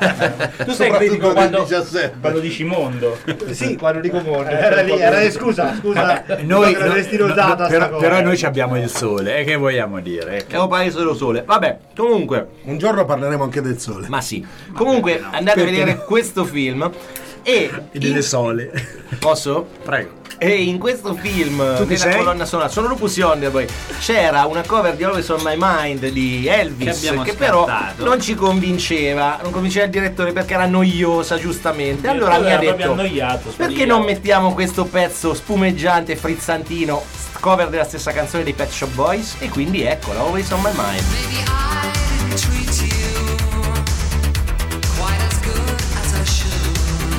eh. Tu sei Soprattutto critico nel quando, diciassette. quando dici mondo. Sì, quando dico mondo. Era lì, era lì, scusa, scusa. Noi, non l'avresti notata sta però, cosa. però noi ci abbiamo il sole, e che vogliamo dire? È un paese dello sole. Vabbè, comunque. Un giorno parleremo anche del sole. Ma sì. Comunque andate a vedere questo film. E E delle in- sole. Posso? Prego. E in questo film, Tu chi nella sei? colonna sonora, sono Lupus Yonderboy, c'era una cover di Always on My Mind di Elvis, Che abbiamo che, però scartato. non ci convinceva, non convinceva il direttore perché era noiosa, giustamente. Allora mi ha Era proprio detto: annoiato, perché sparigliato. non mettiamo questo pezzo spumeggiante, frizzantino, cover della stessa canzone dei Pet Shop Boys? E quindi eccola, Always on My Mind. Maybe I didn't treat you quite as good as I should.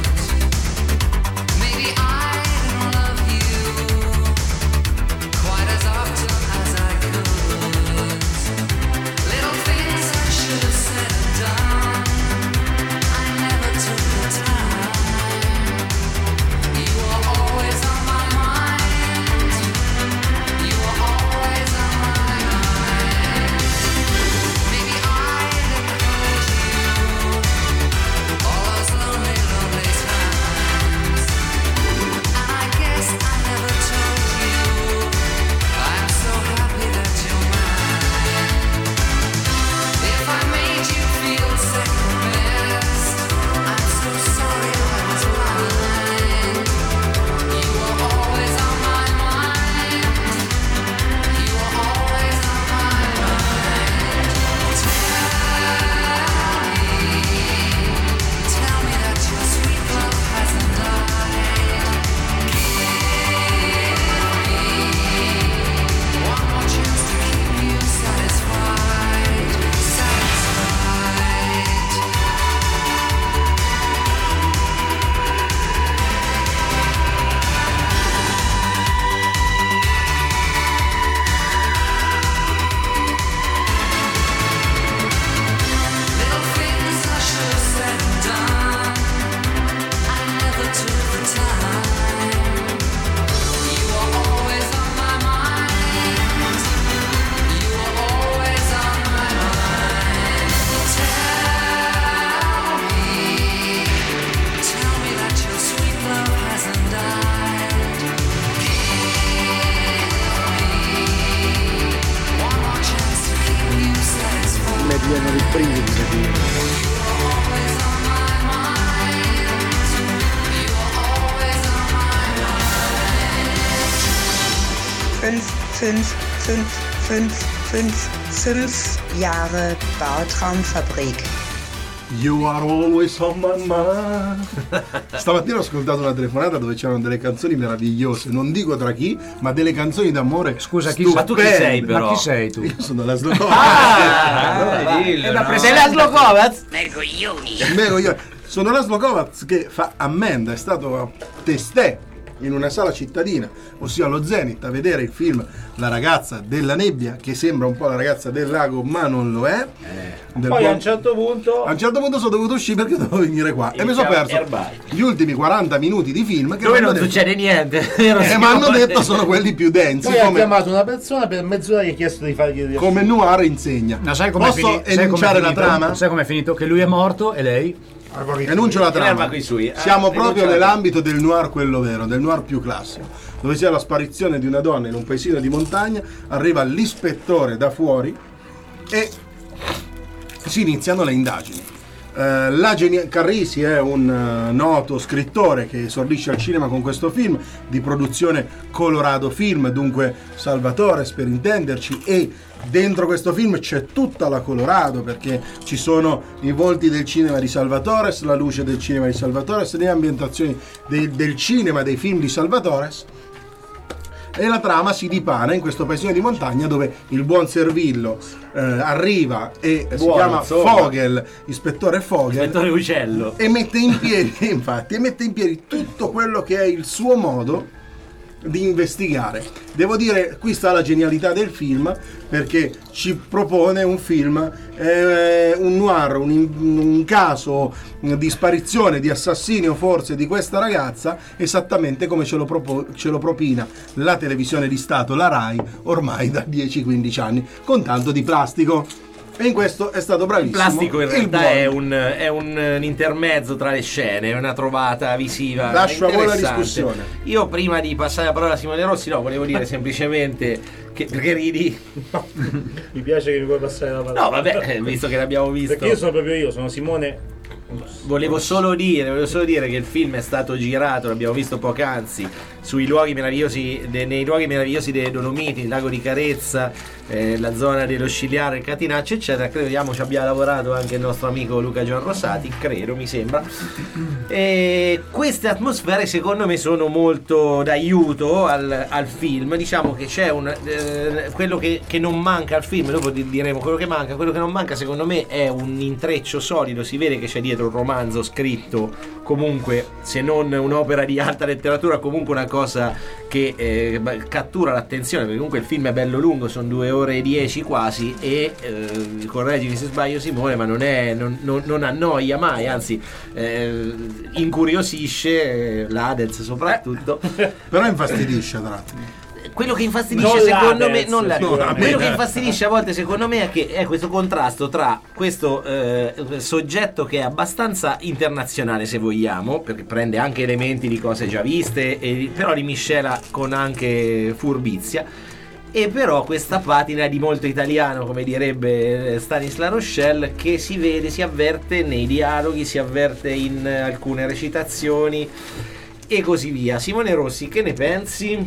Maybe I didn't love you quite as often as I could. Little things I should have said and done, I never took the time. You were always on my mind. You were always on my mind. fünf, fünf, fünf, fünf, fünf, fünf Jahre Bartraumfabrik. You are always on my mind. Stamattina ho ascoltato una telefonata dove c'erano delle canzoni meravigliose, non dico tra chi, ma delle canzoni d'amore. Scusa, chi Ma tu chi sei però? Ma chi sei tu? Io sono la Slokovac. Ah, dillo, no? Sei la Slokovac? Mego io. Sono la Slokovac che fa ammenda, è stato testè in una sala cittadina, ossia allo Zenith, a vedere il film La ragazza della nebbia, che sembra un po' la ragazza del lago, ma non lo è. Eh. Del Poi buon... a un certo punto a un certo punto sono dovuto uscire perché dovevo venire qua e mi sono perso Erbite. gli ultimi quaranta minuti di film che Dove non detto... succede niente. e mi hanno detto sono quelli più densi. poi ha come... chiamato una persona per mezz'ora e gli ha chiesto di fargli come Noir insegna. No, sai com'è Posso fini- sai com'è enunciare la finito? trama? Sai com'è finito? Che lui è morto e lei? Enuncio la trama. Ferma coi sui. Siamo Ah, proprio enunciate. nell'ambito del noir quello vero, del noir più classico, dove c'è la sparizione di una donna in un paesino di montagna, arriva l'ispettore da fuori e si iniziano le indagini. Eh, la geni- Carrisi è un eh, noto scrittore che esordisce al cinema con questo film di produzione Colorado Film, dunque Salvatores per intenderci, e dentro questo film c'è tutta la Colorado perché ci sono i volti del cinema di Salvatores, la luce del cinema di Salvatores, le ambientazioni de- del cinema dei film di Salvatores. E la trama si dipana in questo paesino di montagna dove il buon Servillo eh, arriva e eh, si Buono, chiama insomma. Fogel, ispettore Fogel, Ispettore Uccello. e mette in piedi, infatti, e mette in piedi tutto quello che è il suo modo di investigare. Devo dire, qui sta la genialità del film, perché ci propone un film, eh, un noir, un, un caso di sparizione, di assassinio forse di questa ragazza, esattamente come ce lo, propo- ce lo propina la televisione di Stato, la Rai, ormai da dieci quindici anni, con tanto di plastico. E in questo è stato Il bravissimo. plastico in il realtà buon. è un, è un, un intermezzo tra le scene, è una trovata visiva. Lascio a voi la interessante. discussione. Io prima di passare la parola a Simone Rossi, no, volevo dire semplicemente che perché ridi? mi piace che mi puoi passare la parola. No, vabbè, eh, visto che l'abbiamo visto. Perché io sono proprio io, sono Simone. Volevo solo dire, volevo solo dire che il film è stato girato, l'abbiamo visto poc'anzi, sui luoghi meravigliosi, de, nei luoghi meravigliosi delle Dolomiti, il lago di Carezza, eh, la zona dello Scigliare, il Catinaccio, eccetera. Crediamo ci abbia lavorato anche il nostro amico Luca Gianrosati, credo, mi sembra. E queste atmosfere secondo me sono molto d'aiuto al, al film. Diciamo che c'è un eh, quello che, che non manca al film, dopo diremo quello che manca. Quello che non manca secondo me è un intreccio solido, si vede che c'è dietro un romanzo scritto, comunque se non un'opera di alta letteratura, comunque una cosa che eh, cattura l'attenzione, perché comunque il film è bello lungo, sono due ore e dieci quasi, e eh, correggimi se sbaglio Simone, ma non è non, non, non annoia mai, anzi eh, incuriosisce, eh, l'Hadez soprattutto, Però infastidisce a tratti. quello che infastidisce Non secondo l'Hadez, me non la, sicuramente. quello che infastidisce a volte secondo me è che è questo contrasto tra questo eh, soggetto che è abbastanza internazionale, se vogliamo, perché prende anche elementi di cose già viste e, però li miscela con anche furbizia, e però questa patina di molto italiano, come direbbe Stanislas Rochelle, che si vede, si avverte nei dialoghi, si avverte in alcune recitazioni e così via. Simone Rossi, che ne pensi?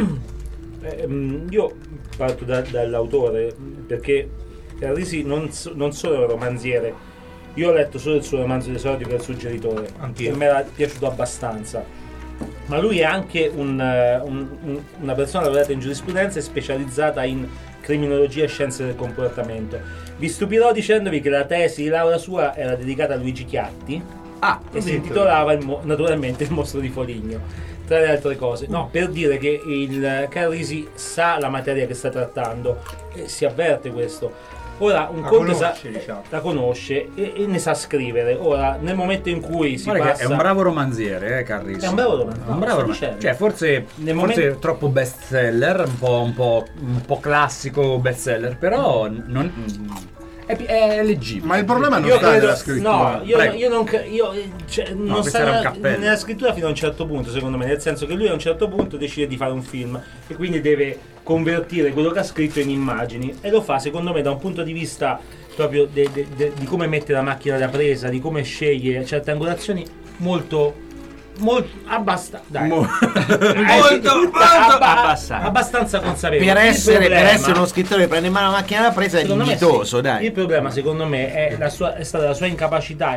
Eh, io parto da, dall'autore, perché Carrisi non, so- non solo è un romanziere. Io ho letto solo il suo romanzo d'esordio, che è Il suggeritore, Anch'io. e mi era piaciuto abbastanza. Ma lui è anche un, uh, un- un- una persona laureata in giurisprudenza e specializzata in criminologia e scienze del comportamento. Vi stupirò dicendovi che la tesi di laurea sua era dedicata a Luigi Chiatti, Ah, e si intitolava il mo- naturalmente Il mostro di Foligno, tra le altre cose. No, per dire che il Carrisi sa la materia che sta trattando, e si avverte questo. Ora, un La conto sa, conosce, diciamo. la conosce e, e ne sa scrivere. Ora, nel momento in cui si Guarda che passa... è un bravo romanziere, eh, Carrisi. È un bravo romanziere. Un No, bravo sto romanziere. dicendo. Cioè, forse, Nel forse momento- troppo bestseller, un po', un po', un po' classico bestseller, però non, è, è leggibile. Ma il problema non Io sta credo, nella scrittura. no, io, Prego. io non cre- io, eh, cioè, non questo sta era un nella, cappello. nella scrittura fino a un certo punto, secondo me, nel senso che lui a un certo punto decide di fare un film e quindi deve convertire quello che ha scritto in immagini, e lo fa secondo me da un punto di vista proprio de- de- de- di come mette la macchina da presa, di come sceglie certe angolazioni molto Molto abbastanza dai. Mo- molto, molto abbastanza. abbastanza consapevole. Per essere, problema, per essere uno scrittore che prende in mano la macchina da presa è dignitoso, sì. dai. Il problema secondo me è, la sua, è stata la sua incapacità,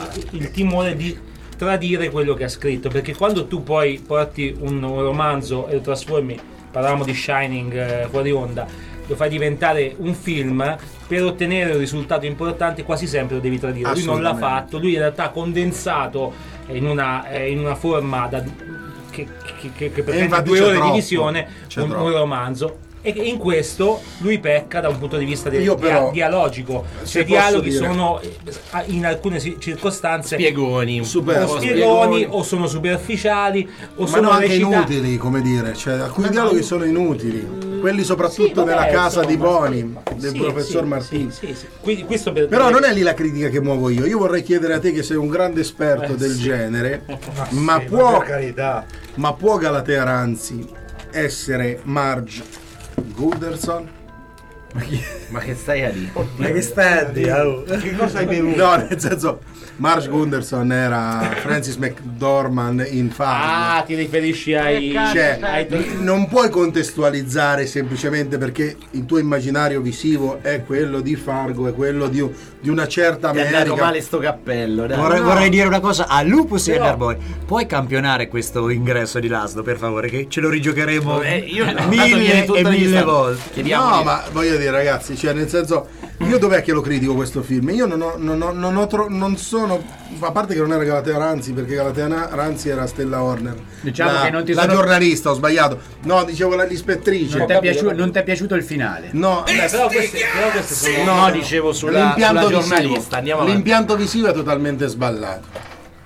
il timore di tradire quello che ha scritto, perché quando tu poi porti un, un romanzo e lo trasformi, parlavamo di Shining eh, fuori onda, lo fai diventare un film, per ottenere un risultato importante quasi sempre lo devi tradire. Lui non l'ha fatto, lui in realtà ha condensato in una, in una forma da, che, che, che, che pretende due ore troppo, di visione un, un romanzo, e in questo lui pecca da un punto di vista del, dia, dialogico. Se i dialoghi dire. sono in alcune circostanze spiegoni, super, o spiegoni o sono superficiali o ma sono no, anche recita- inutili, come dire, cioè alcuni ma dialoghi no. sono inutili. Quelli soprattutto sì, vabbè, nella casa insomma, di Boni del sì, professor sì, Martini. Sì, sì, sì. Quindi, questo per Però non è lì la critica che muovo io. Io vorrei chiedere a te, che sei un grande esperto eh, del sì. genere, ma, ma sì, può, per carità. ma può Galatea Ranzi essere Marge Gunderson? Ma, chi... ma che stai a dire? Ma che stai a dire? Che cosa hai bevuto? No, nel senso, Marge Gunderson era Francis McDormand in Fargo. Ah, ti riferisci ai... Cioè, ai... non puoi contestualizzare semplicemente perché il tuo immaginario visivo è quello di Fargo, è quello di, di una certa America. Ti è andato male sto cappello, dai. Vorrei, no. vorrei dire una cosa a Lupus e Everboy. Puoi campionare questo ingresso di Laszlo, per favore, che ce lo rigiocheremo eh, io mille e mille volte. No, ma voglio dire, ragazzi, cioè nel senso, io dov'è che lo critico questo film? Io non ho, non ho, non ho tro- non sono, a parte che non era Galatea Ranzi, perché Galatea Ranzi era Stella Horner, diciamo la, che non ti la sono... giornalista, ho sbagliato. No, dicevo la l'ispettrice. Non ti è piaciuto, non ti è piaciuto il finale? No, beh, però queste, però queste sono... no, no, dicevo sulla, l'impianto sulla visivo. giornalista. Andiamo L'impianto visivo è totalmente sballato.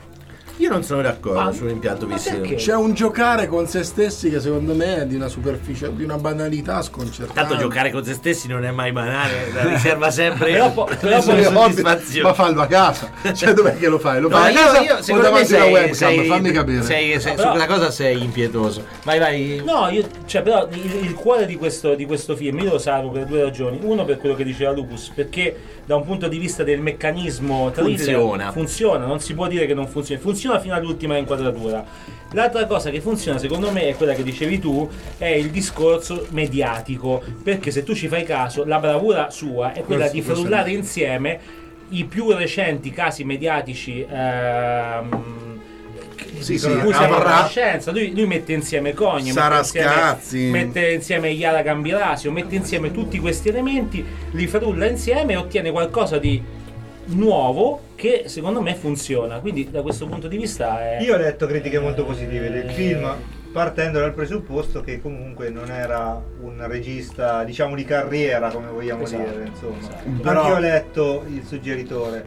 Io non sono d'accordo ma, sull'impianto visivo. C'è un giocare con se stessi che secondo me è di una superficie, di una banalità sconcertante. Tanto giocare con se stessi non è mai banale, la riserva sempre però, po- però soddisfazione. Ma fallo a casa, cioè dov'è che lo fai? Lo no, fai a casa io, io, secondo me sei, webcam, sei, fammi capire. Sei, sei, però, su quella cosa sei impietoso. Vai, vai. No, io, cioè, però il, il cuore di questo, di questo film io lo salvo per due ragioni. Uno, per quello che diceva Lupus, perché da un punto di vista del meccanismo thriller, funziona. funziona, non si può dire che non funziona, funziona fino all'ultima inquadratura. L'altra cosa che funziona secondo me è quella che dicevi tu, è il discorso mediatico, perché se tu ci fai caso la bravura sua è quella questo, di frullare insieme i più recenti casi mediatici ehm, sì, sì, cui siamo a conoscenza. Lui, lui mette insieme Cogne, Sara mette insieme, Scazzi, mette insieme Iara Gambirasio, mette insieme tutti questi elementi, li frulla insieme e ottiene qualcosa di nuovo che secondo me funziona. Quindi da questo punto di vista è... io ho letto critiche molto positive del film, partendo dal presupposto che comunque non era un regista, diciamo, di carriera, come vogliamo esatto, dire, insomma. Esatto. Però... anche io ho letto Il Suggeritore,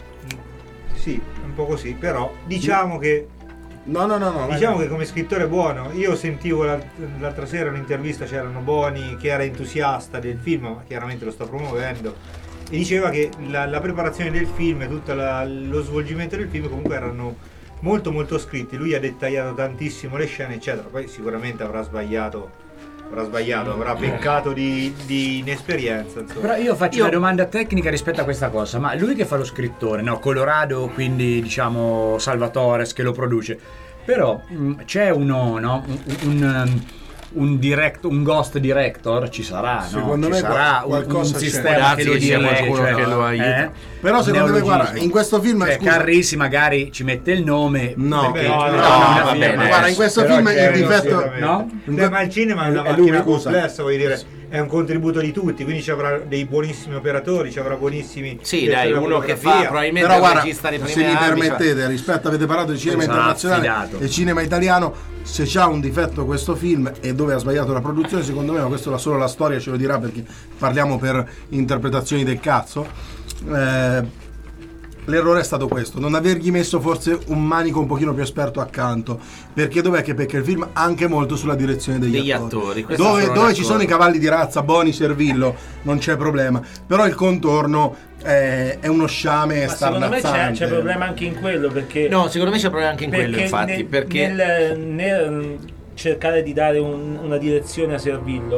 sì, un po' così, però diciamo che no no no, no diciamo che come scrittore buono. Io sentivo l'altra sera un'intervista, c'erano Boni che era entusiasta del film, ma chiaramente lo sta promuovendo, e diceva che la, la preparazione del film e tutto la, lo svolgimento del film comunque erano molto molto scritti. Lui ha dettagliato tantissimo le scene eccetera, poi sicuramente avrà sbagliato avrà sbagliato, avrà peccato di, di inesperienza, insomma. Però io faccio io... una domanda tecnica rispetto a questa cosa, ma lui che fa lo scrittore, no? Colorado, quindi diciamo Salvatore che lo produce, però mh, c'è uno, no? un, un un direct, un ghost director ci sarà, no? Secondo ci me sarà un, un sistema che lo dirige, cioè, che lo aiuta. Eh? Però secondo me, guarda, in questo film cioè, Carrisi magari ci mette il nome. No, perché, no, no, no, no, no va bene. Guarda, in questo film il difetto, no? Beh, ma il cinema è una macchina complessa, vuoi dire, è un contributo di tutti, quindi ci avrà dei buonissimi operatori, ci avrà buonissimi. Sì, dai, uno che fa probabilmente però guarda, regista di prime se mi armi, permettete, cioè... rispetto avete parlato di cinema internazionale affidato. e cinema italiano, se c'ha un difetto questo film e dove ha sbagliato la produzione, secondo me, ma questo solo la storia ce lo dirà, perché parliamo per interpretazioni del cazzo, eh, l'errore è stato questo, non avergli messo forse un manico un pochino più esperto accanto, perché dov'è che pecca il film? Anche molto sulla direzione degli, degli attori, attori dove, dove ci sono i cavalli di razza, Boni, Servillo, non c'è problema, però il contorno è, è uno sciame ma secondo me c'è, c'è problema anche in quello, perché no, secondo me c'è problema anche in quello, infatti, nel, perché nel, nel cercare di dare un, una direzione a Servillo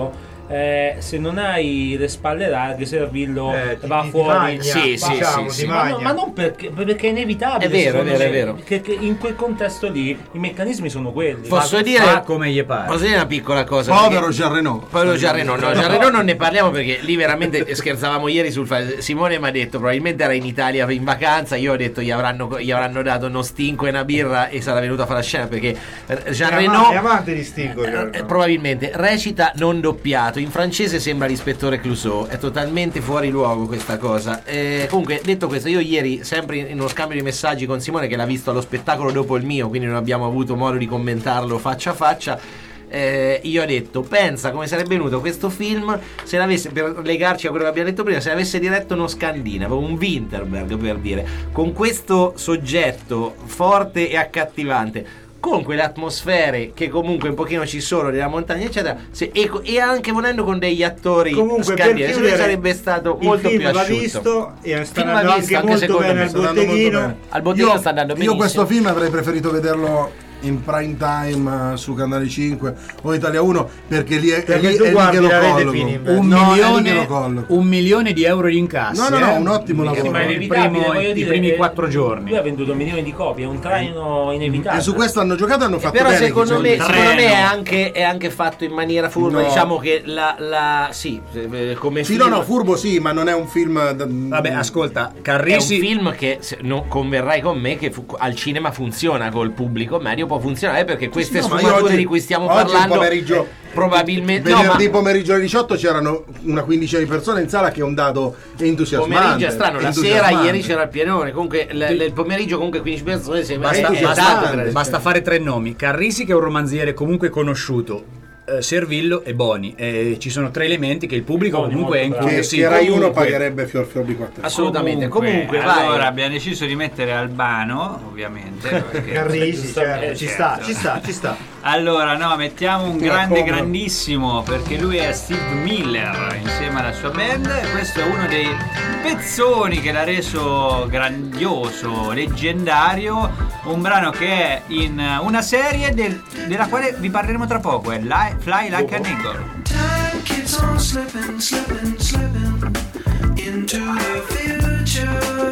eh, se non hai le spalle larghe Servillo Eh, ti- va ti- ti fuori. magna, Sì, sì, diciamo, sì, ti sì. Ma, no- magna. ma non perché, perché è inevitabile. È vero, secondo è vero, me, è vero. Che, che in quel contesto lì i meccanismi sono quelli. Posso Fa dire, come gli pare. posso dire una piccola cosa? Povero Perché- Jean Reno. Povero Jean Reno, no, Jean Reno non ne parliamo perché lì veramente scherzavamo ieri sul fa- Simone mi ha detto probabilmente era in Italia in vacanza, io ho detto gli avranno, gli avranno dato uno stinco e una birra e sarà venuto a fare la scena perché eh, Jean È Reno ama- è amante di Stingo, Jean eh, Reno. probabilmente recita non doppiato, in francese sembra l'ispettore Clouseau, è totalmente fuori luogo questa cosa. Eh, comunque detto questo, io ieri sempre in uno scambio di messaggi con Simone che l'ha visto allo spettacolo dopo il mio, quindi non abbiamo avuto modo di commentarlo faccia a faccia. Eh, io ho detto, pensa come sarebbe venuto questo film se l'avesse, per legarci a quello che abbiamo detto prima, se l'avesse diretto uno scandinavo, un Winterberg per dire, con questo soggetto forte e accattivante, con quelle atmosfere che comunque un pochino ci sono della montagna eccetera, se, e, e anche volendo con degli attori Comunque, per scandinavi, chiudere, sarebbe stato il molto film più va asciutto. visto e sta Film va andando visto, anche anche molto secondo bene me, al sta andando molto botteghino. bene. Al botteghino Io- sta andando Io benissimo. questo film avrei preferito vederlo in prime time eh, su Canale cinque o Italia uno perché lì è, è Perché lì, tu è lì guardi che lo la rete colloco. fino in Un, No, è lì che lo milione, colloco. un milione di euro di incassi. No, no, no, eh? un ottimo lavoro. Ma è Il inevitabile, primo- voglio i dire, primi eh, quattro giorni. Lui ha venduto milioni di copie, è un traino inevitabile. E su questo hanno giocato e hanno fatto Però bene. secondo chi me, sono- secondo me è, anche, è anche fatto in maniera furba. No. Diciamo che la, la sì, eh, come Sì, film, no, no, furbo sì, ma non è un film. da- Vabbè, ascolta, è un Carrisi film che se- no, converrai con me che fu- al cinema funziona col pubblico medio, può funzionare perché queste No, ma io sfumature oggi- di cui stiamo oggi parlando pomeriggio- probabilmente no, Venerdì ma pomeriggio alle diciotto c'erano una quindicina di persone in sala, che è un dato entusiasmante. pomeriggio è strano, la sera entusiasmante. ieri c'era il pienone, comunque l- l- il pomeriggio comunque quindici persone sembra basta, è- è entusiasmante. basta- tanto per- basta fare tre nomi: Carrisi, che è un romanziere comunque conosciuto, eh, Servillo e Boni. Eh, ci sono tre elementi che il pubblico Boni, comunque è molto bravo. Che, incuriosito. che Rai uno Comunque- pagherebbe fior fior di quattro. assolutamente. Comunque, vai. allora abbiamo deciso di mettere Albano, ovviamente. perché- Carrisi, certo, Eh, ci certo. sta, ci sta, ci sta. Allora, no, mettiamo un Una grande, combo. grandissimo, perché lui è Steve Miller insieme alla sua band. E questo è uno dei pezzoni che l'ha reso grandioso, leggendario. Un brano che è in una serie del- della quale vi parleremo tra poco. È Li- Fly Like an Eagle. Time keeps on slipping, slipping, slipping into the future.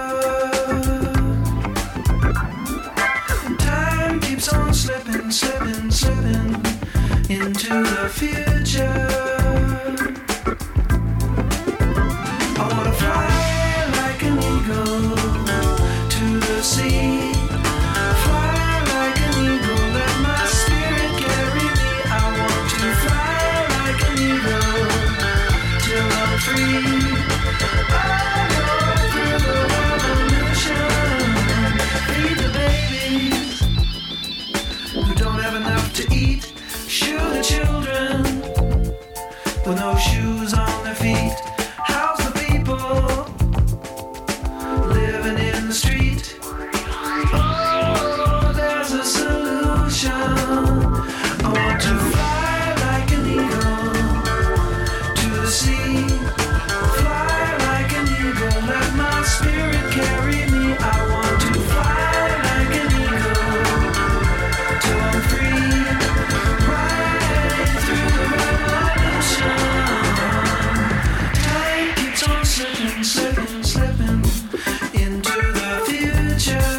Time keeps on slipping, slipping, slipping into the future. I wanna fly like an eagle to the sea. Fly like an eagle, let my spirit carry me. I want to fly like an eagle till I'm free. I go through the revolution, feed the babies who don't have enough to eat. Shoe the children with no shoes on their feet. House the people living in the street. Oh, there's a solution. I want to fly like an eagle to the sea. Fly like an eagle, let my spirit carry me. I want to fly like an eagle till I'm free. Right through the revolution. Time keeps on slipping, slipping, slipping into the future.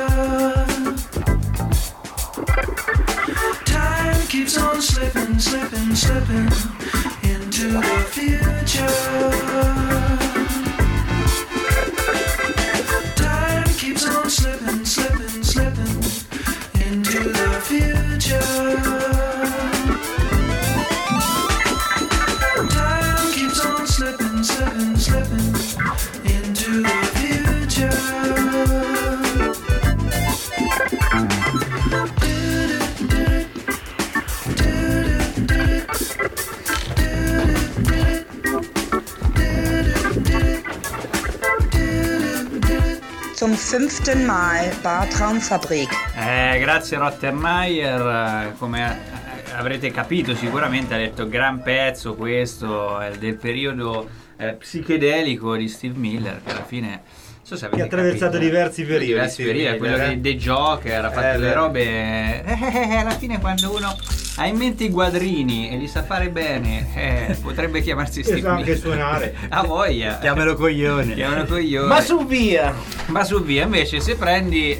Time keeps on slipping, slipping, slipping into the future. Time keeps on slipping, slipping, slipping into the future. Time keeps on slipping, slipping, slipping into the future. Zum fünften Mal Bartraumfabrik. Eh, grazie Rottenmeier, eh, come eh, avrete capito sicuramente ha detto gran pezzo questo, è del periodo eh, psichedelico di Steve Miller, che alla fine non so se avete Che ha attraversato capito, diversi periodi, diversi Steve periodi, Miller, quello eh. di The Joker, ha fatto Eh, le beh. robe eh, eh, eh, alla fine quando uno ha in mente i quadrini e li sa fare bene, eh, potrebbe chiamarsi Steve sa anche Miller. suonare. Ha voglia. Chiamalo coglione. Chiamalo coglione. Ma su via. Ma su via, invece se prendi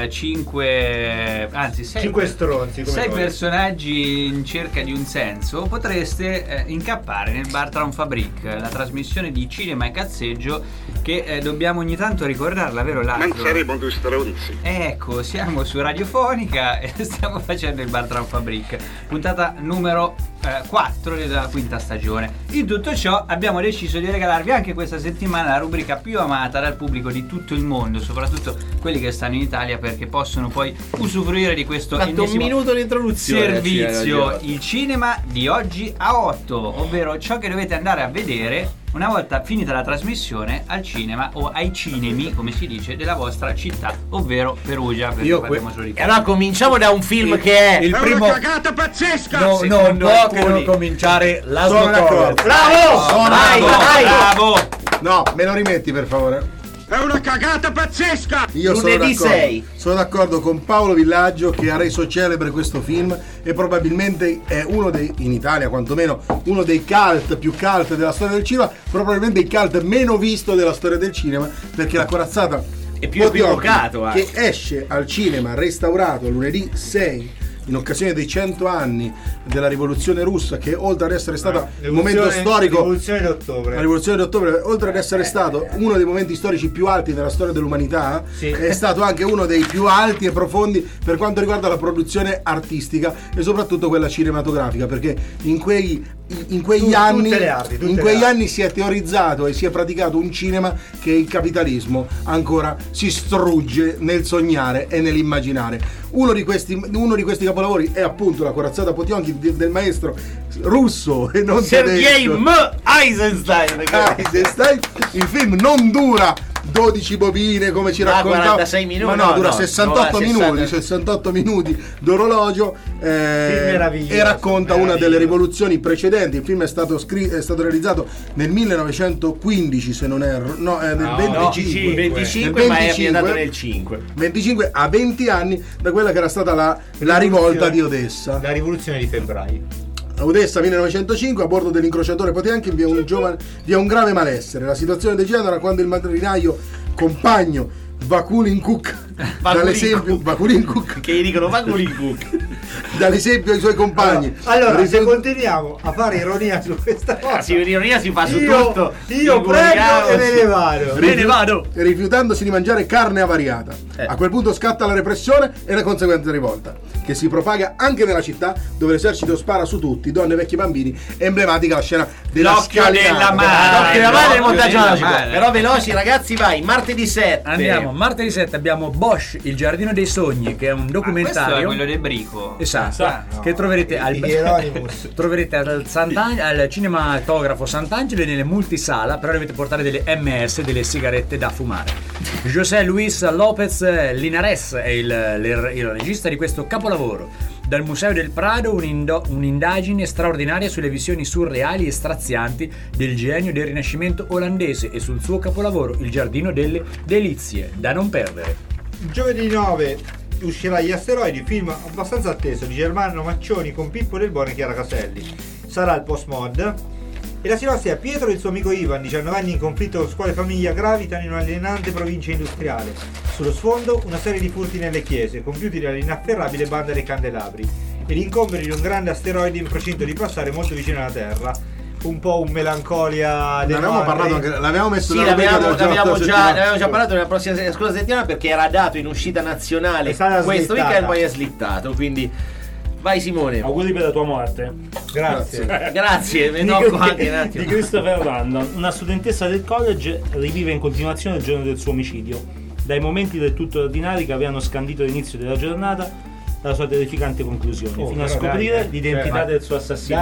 cinque, anzi sei, cinque stronzi come sei noi. personaggi in cerca di un senso, potreste eh, incappare nel Bar Traumfabrik, la trasmissione di cinema e cazzeggio che eh, dobbiamo ogni tanto ricordarla, vero Lázaro? Ma saremo due stronzi. Ecco, siamo su Radiofonica e stiamo facendo il Bar Traumfabrik, puntata numero eh, quattro della quinta stagione. In tutto ciò abbiamo deciso di regalarvi anche questa settimana la rubrica più amata dal pubblico di tutto il mondo, soprattutto quelli che stanno in Italia, perché possono poi usufruire di questo Fatto un minuto di introduzione, servizio, ragazzi, il cinema di oggi a otto, ovvero ciò che dovete andare a vedere una volta finita la trasmissione al cinema o ai cinemi, come si dice, della vostra città, ovvero Perugia, perché Io parliamo solo di E allora cominciamo da un film Il- che è il È primo. una cagata pazzesca! No, no, secondo può alcuni- che non cominciare la Sono d'accordo. Bravo! Sono Vai, d'accordo. vai! Bravo! No, me lo rimetti per favore. È una cagata pazzesca! Io sono Lunedì d'accordo. sei. Sono d'accordo con Paolo Villaggio che ha reso celebre questo film e probabilmente è uno dei, in Italia quantomeno, uno dei cult più cult della storia del cinema, probabilmente il cult meno visto della storia del cinema, perché la corazzata E più Potiomkin, equivocato anche. che esce al cinema restaurato lunedì sei in occasione dei cento anni della rivoluzione russa, che oltre ad essere stata un momento Rivoluzione- storico, Rivoluzione d'ottobre. la rivoluzione di ottobre, oltre ad essere stato uno dei momenti storici più alti nella storia dell'umanità, Sì. è stato anche uno dei più alti e profondi per quanto riguarda la produzione artistica e soprattutto quella cinematografica, perché in quei in quegli Tu- anni tutte le arti, tutte in le quegli arti. anni si è teorizzato e si è praticato un cinema che il capitalismo ancora si strugge nel sognare e nell'immaginare. Uno di questi, uno di questi capolavori è appunto la corazzata Potiomkin di- del maestro russo e non Sergei tedesco. M. Eisenstein. Eisenstein. Il film non dura dodici bobine come ci Ah, raccontava, quarantasei minuti, ma no, no, dura no, sessantotto no, minuti, sessanta. sessantotto minuti d'orologio eh, Film meraviglioso, e racconta una meraviglioso. delle rivoluzioni precedenti. Il film è stato, scri- è stato realizzato nel millenovecentoquindici, se non erro, no, è del No, venticinque, venticinque, Nel ma è venticinque. ambientato nel cinque. venticinque a venti anni da quella che era stata la, la rivolta di Odessa. La rivoluzione di febbraio. A Odessa millenovecentocinque, a bordo dell'incrociatore Potiomkin vi è un giovane, vi è un grave malessere. La situazione degenera quando il marinaio compagno Vakulin Cook, dall'esempio Vakulin Cook, Che gli dicono Vakulin Cook. dall'esempio ai suoi compagni. Allora, se rifiut- continuiamo a fare ironia su questa cosa, La ironia si fa su io, tutto. io In prendo Vulcano e me si- ne vado. Me ne vado. rifiutandosi di mangiare carne avariata. Eh. A quel punto scatta la repressione e la conseguente rivolta, che si propaga anche nella città, dove l'esercito spara su tutti, donne, vecchi, bambini. Emblematica la scena della L'occhio scalinata. della mano. L'occhio della mano e il l'occhio montaggio della analogico. mano. Però veloci ragazzi, vai. Martedì sette. Andiamo, martedì sette abbiamo Bosch, il giardino dei sogni, che è un Questo è documentario. quello del brico. Esatto, Ah, no. che troverete al, Hieronymus. troverete al, Sant'An- al cinematografo Sant'Angelo e nelle multisala, però dovete portare delle M S, delle sigarette da fumare. José Luis López Linares è il, il- il regista di questo capolavoro. Dal Museo del Prado un'indo- un'indagine straordinaria sulle visioni surreali e strazianti del genio del Rinascimento olandese e sul suo capolavoro Il giardino delle delizie, da non perdere. Giovedì nove uscirà Gli asteroidi, film abbastanza atteso di Germano Maccioni con Pippo Del Bono e Chiara Caselli. Sarà il post-mod. E la sinostia Pietro e il suo amico Ivan, diciannove anni in conflitto con scuola e famiglia, gravitano in un'alienante provincia industriale. Sullo sfondo una serie di furti nelle chiese, compiuti dall'inafferrabile banda dei candelabri, e l'incombere di un grande asteroide in procinto di passare molto vicino alla Terra. Un po' un melancolia Ne dei avevamo madri. parlato anche, l'avevamo messo Sì, nella rubrica l'avevamo, della l'avevamo giornata già, settimana. ne avevamo già parlato nella prossima se- scorsa settimana, perché era dato in uscita nazionale È stata questo slittata. weekend, poi è slittato. Quindi vai Simone. Auguri per la tua morte. Grazie. Grazie, mi Di- tocco di- anche un attimo. Di Christopher Landon, una studentessa del college rivive in continuazione il giorno del suo omicidio. Dai momenti del tutto ordinari che avevano scandito l'inizio della giornata alla sua terrificante conclusione, Oh, fino a però scoprire dai, eh. l'identità Cioè, ma- del suo assassino. Dai.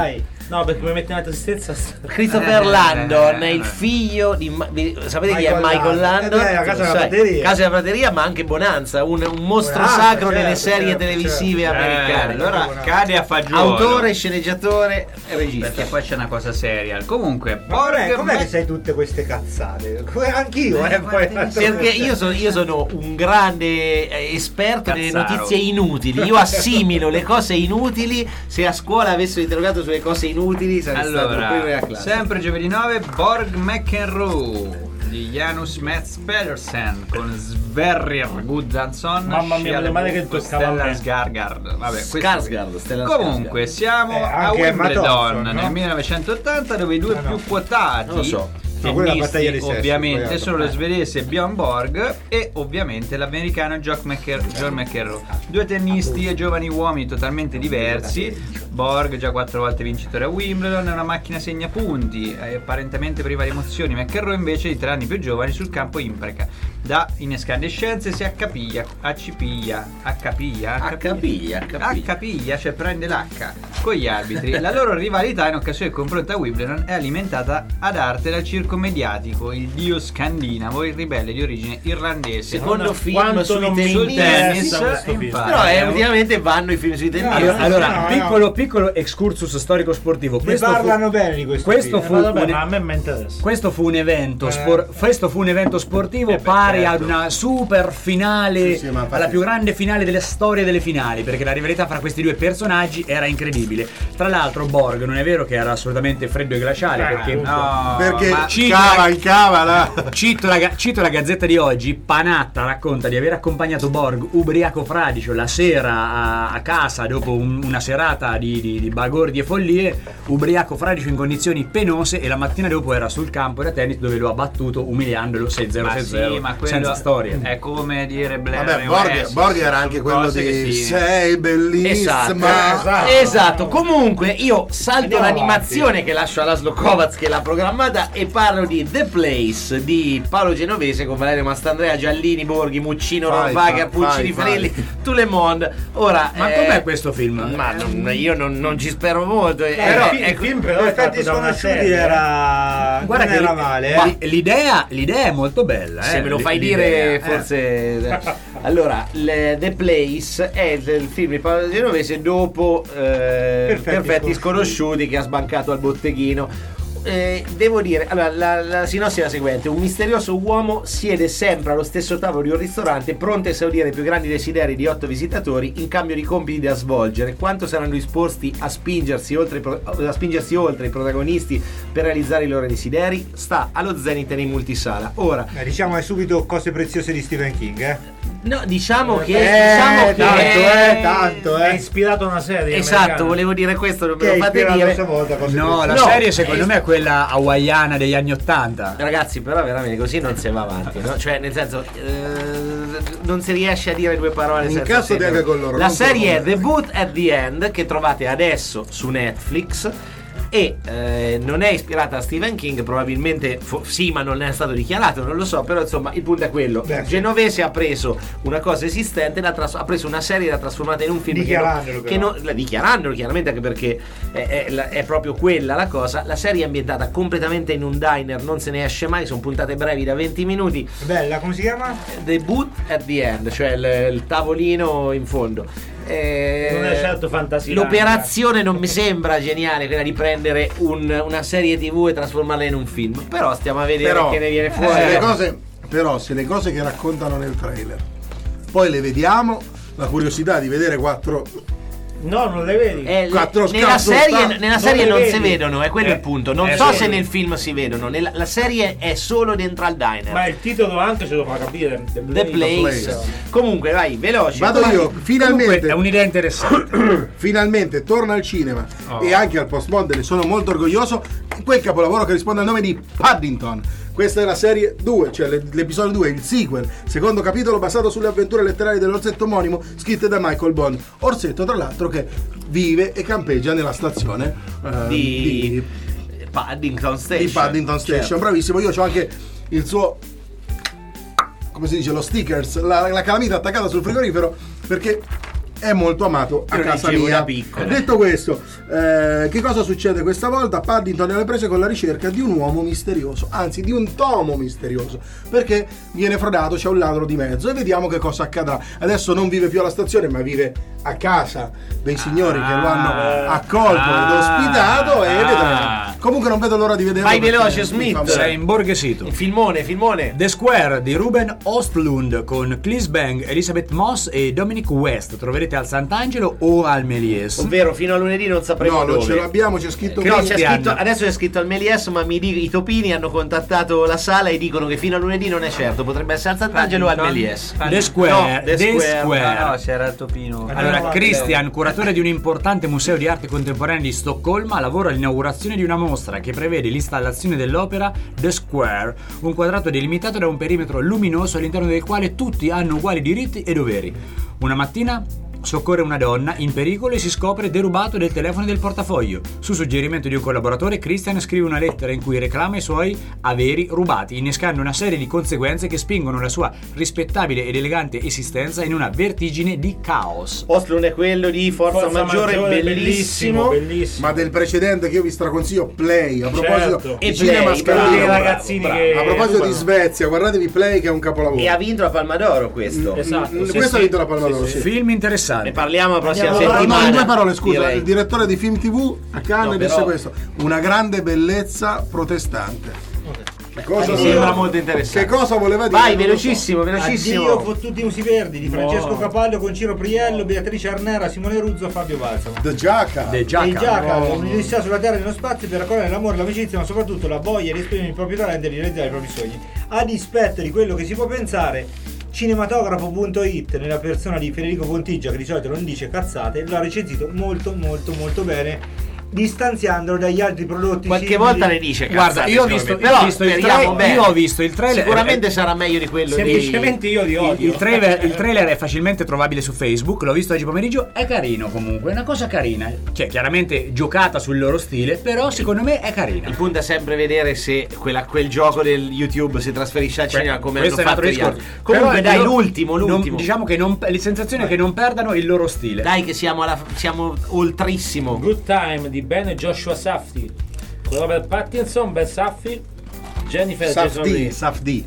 No, perché mi mette una tristezza. Christopher Eh, Landon, eh, il eh. figlio di Ma- vi- sapete chi è Michael Michael Landon? Landon? Eh, beh, a Casa della Sai, Prateria. Casa della Prateria, ma anche Bonanza, un, un mostro Bonanza, sacro certo, nelle serie certo, televisive certo. americane. Eh, allora cade a fagiolo. Autore, sceneggiatore e regista. Perché poi c'è una cosa seria. Comunque, Ma com'è, Borg com'è che Mac- sai tutte queste cazzate? Come- Anch'io, eh, poi. Perché io sono, io sono un grande eh, esperto nelle Cazzaro. notizie inutili. Io assimilo le cose inutili. Se a scuola avessero interrogato sulle cose inutili, sarei stato il primo della Allora, classe. sempre giovedì nove, Borg McEnroe di Janus Mats Pedersen con Sverrir Guddansson. Mamma mia, male male che toccava a Stella me. Skarsgård. Vabbè, questo- Skarsgård, Stella Comunque, Skarsgård. siamo Eh, a anche Emma Wimbledon Thompson, no? nel millenovecentottanta, dove i due Ah, no. più quotati Non lo so. No, quella è la tennisti, battaglia dei sessi, ovviamente sbagliato. sono lo svedese Björn Borg e ovviamente l'americano Jock McEnroe, John McEnroe. Due tennisti e giovani uomini totalmente diversi. Borg già quattro volte vincitore a Wimbledon, è una macchina segna punti, è apparentemente priva di emozioni. McEnroe invece di tre anni più giovani sul campo impreca. Da inescandescenze si accapiglia, accipiglia, accapiglia, Accapiglia, accapiglia. accapiglia, cioè prende l'H con gli arbitri. La loro rivalità in occasione del confronto a Wimbledon è alimentata ad arte dal circo mediatico, il dio scandinavo, il ribelle di origine irlandese. Secondo No, film quanto sui non mi tennis. interessa questo film. infatti. Però eh, ultimamente vanno i film sui tennis. Allora, allora, no, no. piccolo, piccolo excursus storico sportivo. Ne Questo fu, parlano bene di questo questo film. fu Vabbè, un- ma a me mi interessa. questo fu un evento Eh. spor- questo fu un evento sportivo Eh beh, pari certo. ad una super finale, Sì, sì, ma infatti- alla più grande finale della storia delle finali, perché la rivalità fra questi due personaggi era incredibile. Tra l'altro Borg non è vero che era assolutamente freddo e glaciale, Eh, perché No, Perché ma- Ci- cava, incava là. Cito la, ga- cito la Gazzetta di oggi, Panatta racconta di aver accompagnato Borg ubriaco fradicio la sera a, a casa dopo un- una serata di, di, di bagordi e follie, ubriaco fradicio in condizioni penose, e la mattina dopo era sul campo da tennis dove lo ha battuto umiliandolo sei zero ma sei sì, zero ma quello senza storia. è come dire Blair Vabbè, e Borg, Oasis, Borg era anche sono quello cose che di si- sei bellissima. Esatto, Esatto. esatto. Comunque io salto Andiamo l'animazione che lascio a Laszlo Kovacs che l'ha programmata e parlo di The Place di Paolo Genovese con Valerio Mastandrea, Giallini, Borghi, Muccino, Vai, Ronvaga, vai, Pulcini, vai. Frelli, Tout le monde. Ora, Ma eh, com'è questo film? Ma non- io non, non ci spero molto. eh, Però però, il ecco, film però è Effetti fatto da una sconosciuti serie. era Guarda non che era li- male, ma eh. l'idea, l'idea è molto bella, se eh, me lo l- fai l'idea, dire eh. forse allora le- The Place è il, il film di Paolo Genovese dopo eh, Perfetti Perfetti, Sconosciuti. Sconosciuti che ha sbancato al botteghino. Eh, devo dire, allora la, la sinossi è la seguente: un misterioso uomo siede sempre allo stesso tavolo di un ristorante pronto a esaudire i più grandi desideri di otto visitatori in cambio di compiti da svolgere. Quanto saranno disposti a spingersi oltre, i pro- a spingersi oltre i protagonisti per realizzare i loro desideri sta allo zenith nei multisala. Ora Eh, diciamo è subito Cose preziose di Stephen King, eh. no, diciamo che Eh, diciamo che tanto, eh, tanto, È eh. ispirato a una serie esatto, americana. volevo dire questo, non me Che lo fate ispirato a dire. sua volta Cose No, preziose. la No, serie secondo è- me è quella hawaiana degli anni ottanta. Ragazzi, però veramente così non si va avanti, no? Cioè, nel senso, eh, non si riesce a dire due parole senza Incazzati senso. anche con loro, La non serie è solo. The Boot at the End, che trovate adesso su Netflix. E eh, non è ispirata a Stephen King, probabilmente fo- sì, ma non è stato dichiarato, non lo so, però insomma il punto è quello. Beh, sì. Genovese ha preso una cosa esistente, l'ha tras- ha preso una serie e l'ha trasformata in un film che non- Dichiarandolo, che però. non, la- dichiarandolo chiaramente, anche perché è, è la- è proprio quella la cosa. La serie è ambientata completamente in un diner, non se ne esce mai, sono puntate brevi da venti minuti. Bella, come si chiama? The boot at the end, cioè il, il tavolino in fondo. Eh, Non è certo fantasia. L'operazione non mi sembra geniale, quella di prendere un- una serie tivù e trasformarla in un film. Però stiamo a vedere Però, che ne viene se fuori. le cose, però se le cose che raccontano nel trailer poi le vediamo, la curiosità di vedere quattro No, non le vedi. Eh, Quattro nella scarso serie, sta- nella non serie le non vedi. si vedono, è quello Eh, il punto. Non eh, so sì. se nel film si vedono. Nella, la serie è solo dentro al diner. Ma il titolo anche ce lo fa capire. The The Place. Place. Comunque, vai, veloce. vado Vai. io finalmente Comunque, è un'idea interessante. finalmente torna al cinema Oh. e anche al postmodern, sono molto orgoglioso, quel capolavoro che risponde al nome di Paddington. Questa è la serie due, cioè l'e- l'episodio due, il sequel, secondo capitolo basato sulle avventure letterarie dell'orsetto omonimo scritte da Michael Bond. Orsetto, tra l'altro, che vive e campeggia nella stazione eh, Di di, Paddington Station. di Paddington Station. Certo. Bravissimo, io ho anche il suo, come si dice, lo stickers, la, la calamita attaccata sul frigorifero, perché è molto amato a Io lo casa dicevo mia. da piccolo. Detto questo, eh, che cosa succede questa volta? Paddington è alle prese con la ricerca di un uomo misterioso, anzi di un tomo misterioso, perché viene frodato, c'è un ladro di mezzo, e vediamo che cosa accadrà. Adesso non vive più alla stazione, ma vive a casa dei signori ah, che lo hanno accolto ah, ed ospitato, e ah, vedremo. Comunque non vedo l'ora di vederlo. Vai veloce, Smith. Sei imborghesito. Filmone, filmone. The Square di Ruben Östlund con Chris Bang, Elizabeth Moss e Dominic West. Troverete al Sant'Angelo o al Méliès. Ovvero fino a lunedì non sapremo no, dove. No, ce l'abbiamo, c'è scritto no, c'è scritto, adesso c'è scritto al Méliès, ma mi dico, i topini hanno contattato la sala e dicono che fino a lunedì non è certo, potrebbe essere al Sant'Angelo o al Méliès. The Square, no, The, The Square. Square. No, no, c'era il topino. Allora, Christian, curatore di un importante museo di arte contemporanea di Stoccolma, lavora all'inaugurazione di una mostra che prevede l'installazione dell'opera The Square, un quadrato delimitato da un perimetro luminoso all'interno del quale tutti hanno uguali diritti e doveri. Una mattina soccorre una donna in pericolo e si scopre derubato del telefono e del portafoglio. Su suggerimento di un collaboratore, Christian scrive una lettera in cui reclama i suoi averi rubati, innescando una serie di conseguenze che spingono la sua rispettabile ed elegante esistenza in una vertigine di caos. Ostlund è quello di Forza, Forza Maggiore, Maggiore bellissimo, bellissimo, bellissimo. Ma del precedente che io vi straconsiglio, Play. A proposito certo. di cinema scandinavo, ragazzini bravo, che a proposito rubano. di Svezia, guardatevi Play, che è un capolavoro. E ha vinto la Palma d'Oro questo. Esatto. Mm, sì, questo sì. ha vinto la Palma d'Oro, sì, sì. sì. Film interessante. Ne parliamo la prossima No, settimana. in due parole, scusa, direi. il direttore di Film tivù a Cannes No, disse però... questo: una grande bellezza protestante. Che cosa mi voleva... sembra molto interessante. Che cosa voleva dire? Vai, velocissimo, velocissimo. Addio fottuti musi verdi di Francesco No. Capallo con Ciro Priello, Beatrice Arnera, Simone Ruzzo, Fabio Balsamo. The Jackal. The E Jackal. Jackal, No. un'università sulla terra e nello spazio per raccogliere l'amore, l'amicizia, ma soprattutto la voglia di esprimere il proprio talento e di realizzare i propri sogni. A dispetto di quello che si può pensare, cinematografo punto it, nella persona di Federico Contigia, che di solito non dice cazzate, l'ha recensito molto molto molto bene, distanziandolo dagli altri prodotti Qualche simili. volta ne dice cazzate. Guarda, io ho visto, però io ho visto il speriamo trailer, bene. io ho visto il trailer. Sicuramente sarà meglio di quello Semplicemente di... io li Il, odio. il, trailer, il trailer è facilmente trovabile su Facebook, l'ho visto oggi pomeriggio, è carino comunque, è una cosa carina, cioè chiaramente giocata sul loro stile, però secondo me è carina. Il punto è sempre vedere se quella, quel gioco del YouTube si trasferisce al cinema come hanno Questo è un fatto altro gli altri. discorso. Comunque Però dai, non- l'ultimo, non- l'ultimo. diciamo che non, la sensazione è che non perdano il loro stile. Dai che siamo, alla, siamo oltrissimo. Good Time di Ben e Joshua Safdie con Robert Pattinson, Ben Safdie, Jennifer Jason Safdie, Leigh. Safdie.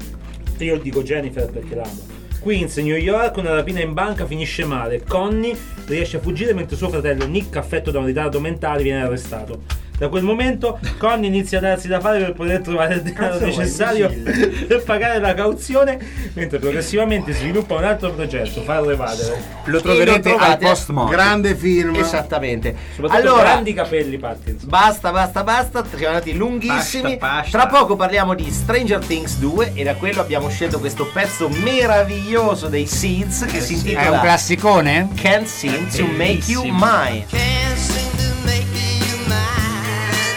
Io dico Jennifer perché l'amo. Queens, New York, una rapina in banca finisce male. Connie riesce a fuggire mentre suo fratello Nick, affetto da un ritardo mentale, viene arrestato. Da quel momento Connie inizia a darsi da fare per poter trovare il denaro Cazzo, necessario è per pagare la cauzione, mentre progressivamente sviluppa un altro progetto, farlo evadere. Lo E troverete lo al trovate- post mortem. Grande film. Esattamente. Soprattutto Allora, grandi capelli Pattinson. basta, basta, basta. Siamo andati lunghissimi. Basta, basta. Tra poco parliamo di Stranger Things due e da quello abbiamo scelto questo pezzo meraviglioso dei Seeds che si È un intitola classicone? Can't Seem to Make You Mine. Can't seem to make you mine.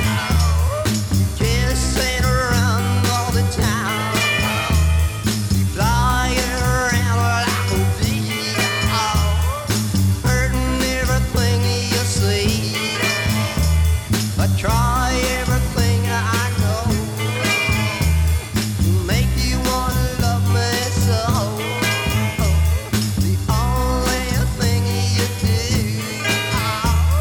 Can't sit around all the time. Flying around like a bee. Hurting everything you see. I try everything I know to make you wanna love me so. The only thing you do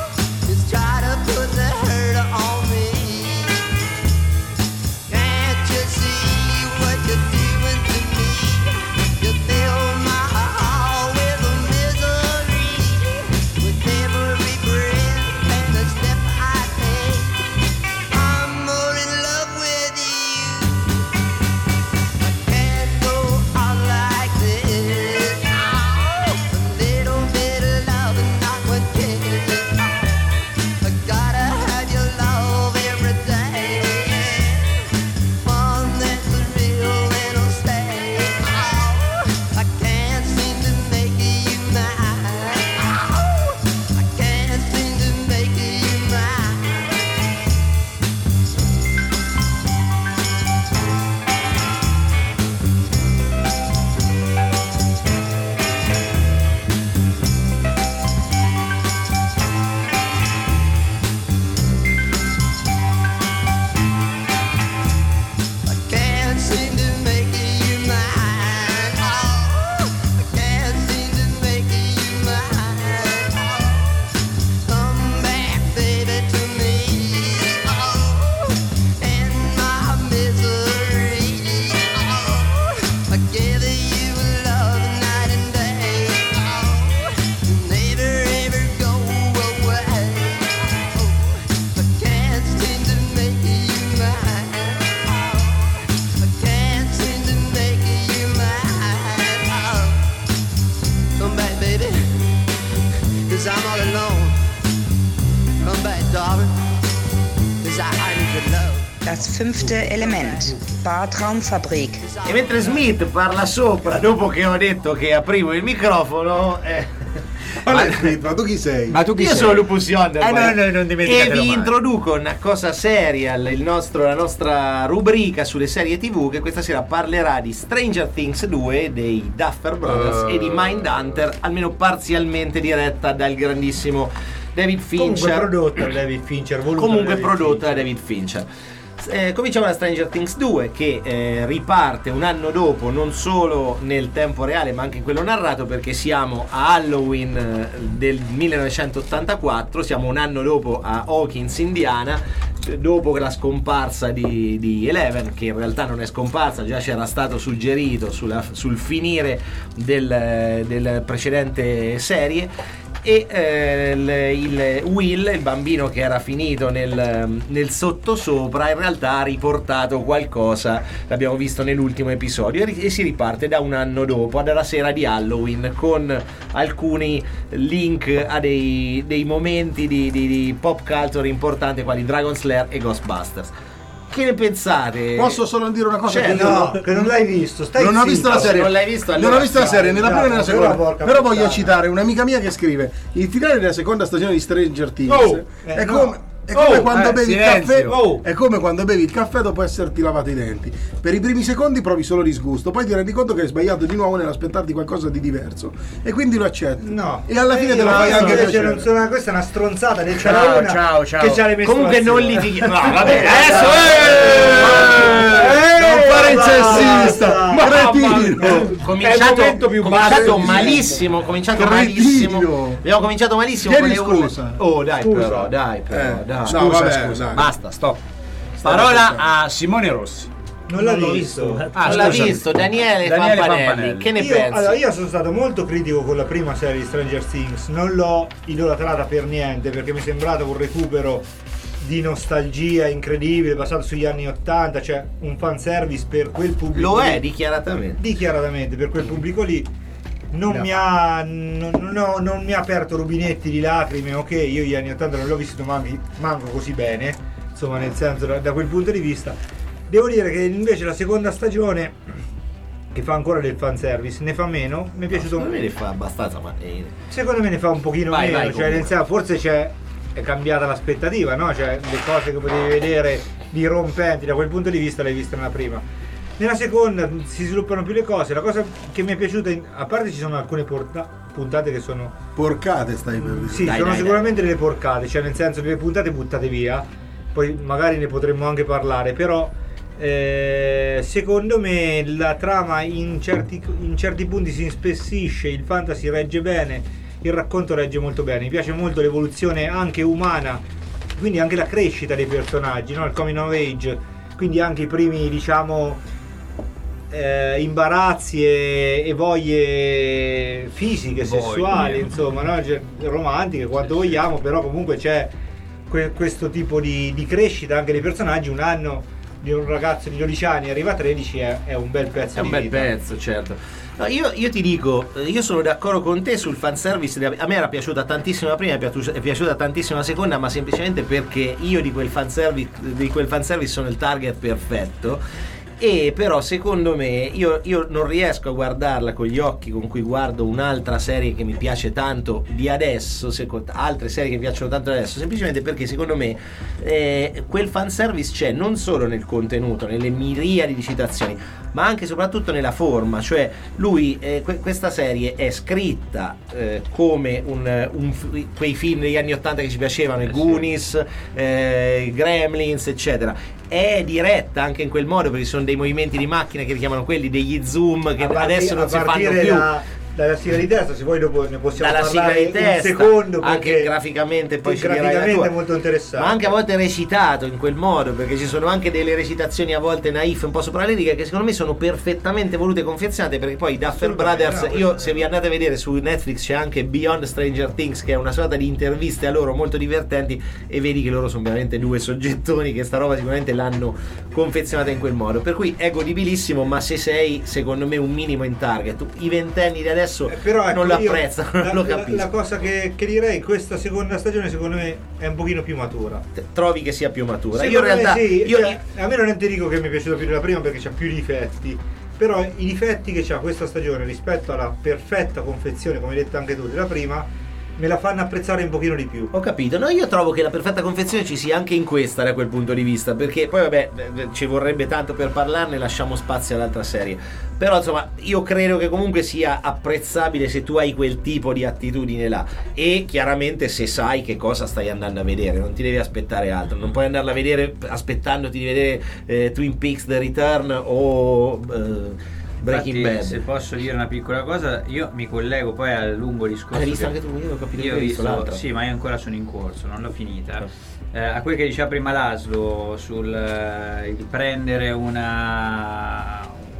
'cause I'm all alone. Come back, darling, 'cause I, I need your love. Das fünfte Element, Bartraumfabrik. E mentre Smith parla sopra, dopo che ho detto che aprivo il microfono, eh, ma, ma tu chi sei? Ma tu chi io sei? sono Lupus Yonder, eh, no, no, non e vi introduco una cosa serial, il nostro, la nostra rubrica sulle serie tivù, che questa sera parlerà di Stranger Things due dei Duffer Brothers uh. e di Mindhunter, almeno parzialmente diretta dal grandissimo David Fincher. Comunque prodotta da David Fincher, Comunque da prodotta da David Fincher. Eh, cominciamo da Stranger Things due, che eh, riparte un anno dopo, non solo nel tempo reale ma anche in quello narrato, perché siamo a Halloween eh, del millenovecentottantaquattro, siamo un anno dopo a Hawkins, Indiana, dopo la scomparsa di, di Eleven, che in realtà non è scomparsa, già c'era stato suggerito sulla, sul finire del, del precedente serie. E eh, il, il Will, il bambino che era finito nel, nel sottosopra, in realtà ha riportato qualcosa, l'abbiamo visto nell'ultimo episodio, e, e si riparte da un anno dopo, dalla sera di Halloween, con alcuni link a dei, dei momenti di, di, di pop culture importanti quali Dragon Slayer e Ghostbusters. Che ne pensate? Posso solo dire una cosa? Cioè, che no, io che non l'hai visto. Stai non ho visto la serie. Non l'hai visto? Allora non ho visto la serie, nella prima e nella seconda. Però, però voglio citare un'amica mia che scrive: il finale della seconda stagione di Stranger Things oh, è eh, come. No. È come, oh, quando eh, bevi il silenzio. caffè, oh. è come quando bevi il caffè dopo esserti lavato i denti. Per i primi secondi provi solo disgusto, poi ti rendi conto che hai sbagliato di nuovo nell'aspettarti qualcosa di diverso e quindi lo accetti. No. E alla fine eh, te lo fai anche piacere. piacere. Sono, questa è una stronzata del ciao, c'era una ciao, ciao. che c'ha le Comunque non litighiamo. No, vabbè, adesso eh, non fare il sessista, ma cretino. Cominciato, più cominciato basso. malissimo, cominciato Cretino. malissimo. Abbiamo cominciato malissimo Chiedi con le urla. scusa. Oh, dai, Scusa. però, dai, però, Eh, dai. no, Scusa, vabbè, scusa. dai. Basta, stop. Parola a Simone Rossi. Non l'ha l'ho visto. visto. Ah, non l'ha scusami. visto Daniele, Daniele Pampanelli. Pampanelli. Che ne Io, pensi? allora, io sono stato molto critico con la prima serie di Stranger Things, non l'ho idolatrata per niente perché mi è sembrato un recupero di nostalgia incredibile basato sugli anni ottanta, cioè un fanservice per quel pubblico. Lo è lì. dichiaratamente. Dichiaratamente per quel pubblico lì. Non, No. mi ha, non, no, non mi ha aperto rubinetti di lacrime, ok, io gli anni ottanta non l'ho vissuto manco, manco così bene, insomma nel senso da, da quel punto di vista. Devo dire che invece la seconda stagione, che fa ancora del fanservice, ne fa meno, mi è piaciuto Secondo me molto. ne fa abbastanza, ma eh, Secondo me ne fa un pochino Vai, meno, vai, cioè comunque. nel senso, forse c'è, è cambiata l'aspettativa, no? Cioè le cose che potevi vedere dirompenti da quel punto di vista le hai viste nella prima. Nella seconda si sviluppano più le cose, la cosa che mi è piaciuta, in- a parte ci sono alcune porta- puntate che sono... Porcate stai per dire. Sì, Dai, sono dai, sicuramente delle porcate, cioè nel senso delle puntate buttate via, poi magari ne potremmo anche parlare, però eh, secondo me la trama in certi, in certi punti si ispessisce, il fantasy regge bene, il racconto regge molto bene, mi piace molto l'evoluzione anche umana, quindi anche la crescita dei personaggi, no? Il coming of age, quindi anche i primi, diciamo, eh, imbarazzi e, e voglie fisiche, Voglie. sessuali, insomma, no? Cioè, romantiche, quanto vogliamo, però comunque c'è que- questo tipo di, di crescita anche dei personaggi. Un anno di un ragazzo di dodici anni arriva a tredici è, è un bel pezzo è un di bel vita. pezzo, certo. No, io, io ti dico, eh, io sono d'accordo con te sul fanservice. A me era piaciuta tantissimo la prima, è piaciuta, è piaciuta tantissimo la seconda, ma semplicemente perché io di quel fanservice, di quel fanservice sono il target perfetto. E però secondo me io, io non riesco a guardarla con gli occhi con cui guardo un'altra serie che mi piace tanto di adesso, secondo, altre serie che mi piacciono tanto adesso, semplicemente perché secondo me eh, quel fanservice c'è non solo nel contenuto, nelle miriadi di citazioni, ma anche e soprattutto nella forma. Cioè lui, eh, que- questa serie è scritta eh, come un, un, quei film degli anni ottanta che ci piacevano, i Goonies, eh, Gremlins, eccetera. È diretta anche in quel modo, perché ci sono dei movimenti di macchina che richiamano quelli degli zoom che A parti- adesso non a si fanno partire più. da- dalla sigla di testa, se poi dopo ne possiamo Dalla sigla parlare di testa, un secondo, anche perché graficamente poi sì, ci dirai la graficamente tua. è molto interessante, ma anche a volte recitato in quel modo, perché ci sono anche delle recitazioni a volte naif, un po' sopra le righe, che secondo me sono perfettamente volute e confezionate, perché poi i Duffer Brothers, no, io se vi andate a vedere su Netflix c'è anche Beyond Stranger Things, che è una sorta di interviste a loro molto divertenti, e vedi che loro sono veramente due soggettoni che sta roba sicuramente l'hanno confezionata in quel modo, per cui è godibilissimo. Ma se sei secondo me un minimo in target, i ventenni di adesso adesso Eh, però ecco, non lo io- apprezzano, la, non lo la- capisco. la cosa che, che direi, questa seconda stagione secondo me è un pochino più matura. Trovi che sia più matura? Io in Secondo me realtà sì, io, cioè, a me non ti dico che mi è piaciuto più della prima perché c'ha più difetti, però i difetti che c'ha questa stagione rispetto alla perfetta confezione, come hai detto anche tu, della prima, me la fanno apprezzare un pochino di più. Ho capito, no, io trovo che la perfetta confezione ci sia anche in questa da quel punto di vista, perché poi vabbè eh, ci vorrebbe tanto per parlarne, lasciamo spazio all'altra serie, però insomma io credo che comunque sia apprezzabile se tu hai quel tipo di attitudine là, e chiaramente se sai che cosa stai andando a vedere, non ti devi aspettare altro, non puoi andarla a vedere aspettandoti di vedere eh, Twin Peaks The Return o eh, Breaking Infatti, Bad. se posso dire una piccola cosa, io mi collego poi al lungo discorso. Hai visto che- anche tu? Io ho capito che Io ho hai visto visto, l'altra. sì, ma io ancora sono in corso, non l'ho finita. Eh, a quel che diceva prima Laszlo sul eh, il prendere una,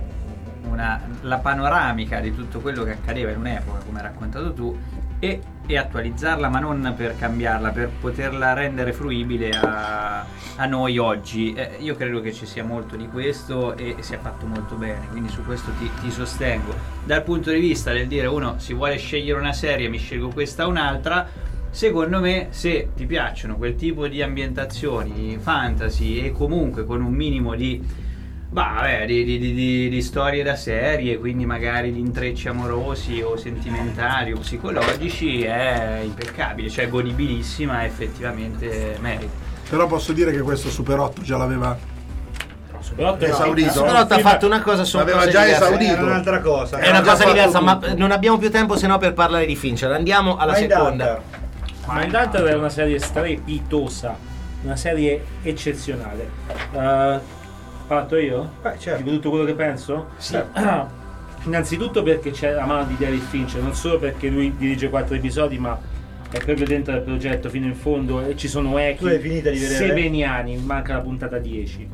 una la panoramica di tutto quello che accadeva in un'epoca, come hai raccontato tu, e, e attualizzarla, ma non per cambiarla, per poterla rendere fruibile a, a noi oggi. Eh, io credo che ci sia molto di questo e sia fatto molto bene, quindi su questo ti, ti sostengo. Dal punto di vista del dire uno si vuole scegliere una serie, mi scelgo questa o un'altra, secondo me se ti piacciono quel tipo di ambientazioni fantasy e comunque con un minimo di Bah, vabbè, di, di, di, di storie da serie, quindi magari di intrecci amorosi o sentimentali o psicologici, è impeccabile, cioè godibilissima, effettivamente merita. Però posso dire che questo Super otto già l'aveva Super otto esaudito. Super otto ha fatto una cosa, sono l'aveva cose già diverse. esaudito. Era un'altra cosa. È una già cosa fatto diversa, ma tutto. non abbiamo più tempo se no per parlare di Fincher. Andiamo alla seconda. Mindhunter. Mindhunter è una serie strepitosa, una serie eccezionale. Uh, Fatto io? Beh, certo. Dico tutto quello che penso? Sì. Ah, innanzitutto perché c'è la mano di David Fincher, non solo perché lui dirige quattro episodi, ma è proprio dentro il progetto fino in fondo e ci sono echi Tu l'hai finita di vedere? seveniani, manca la puntata dieci.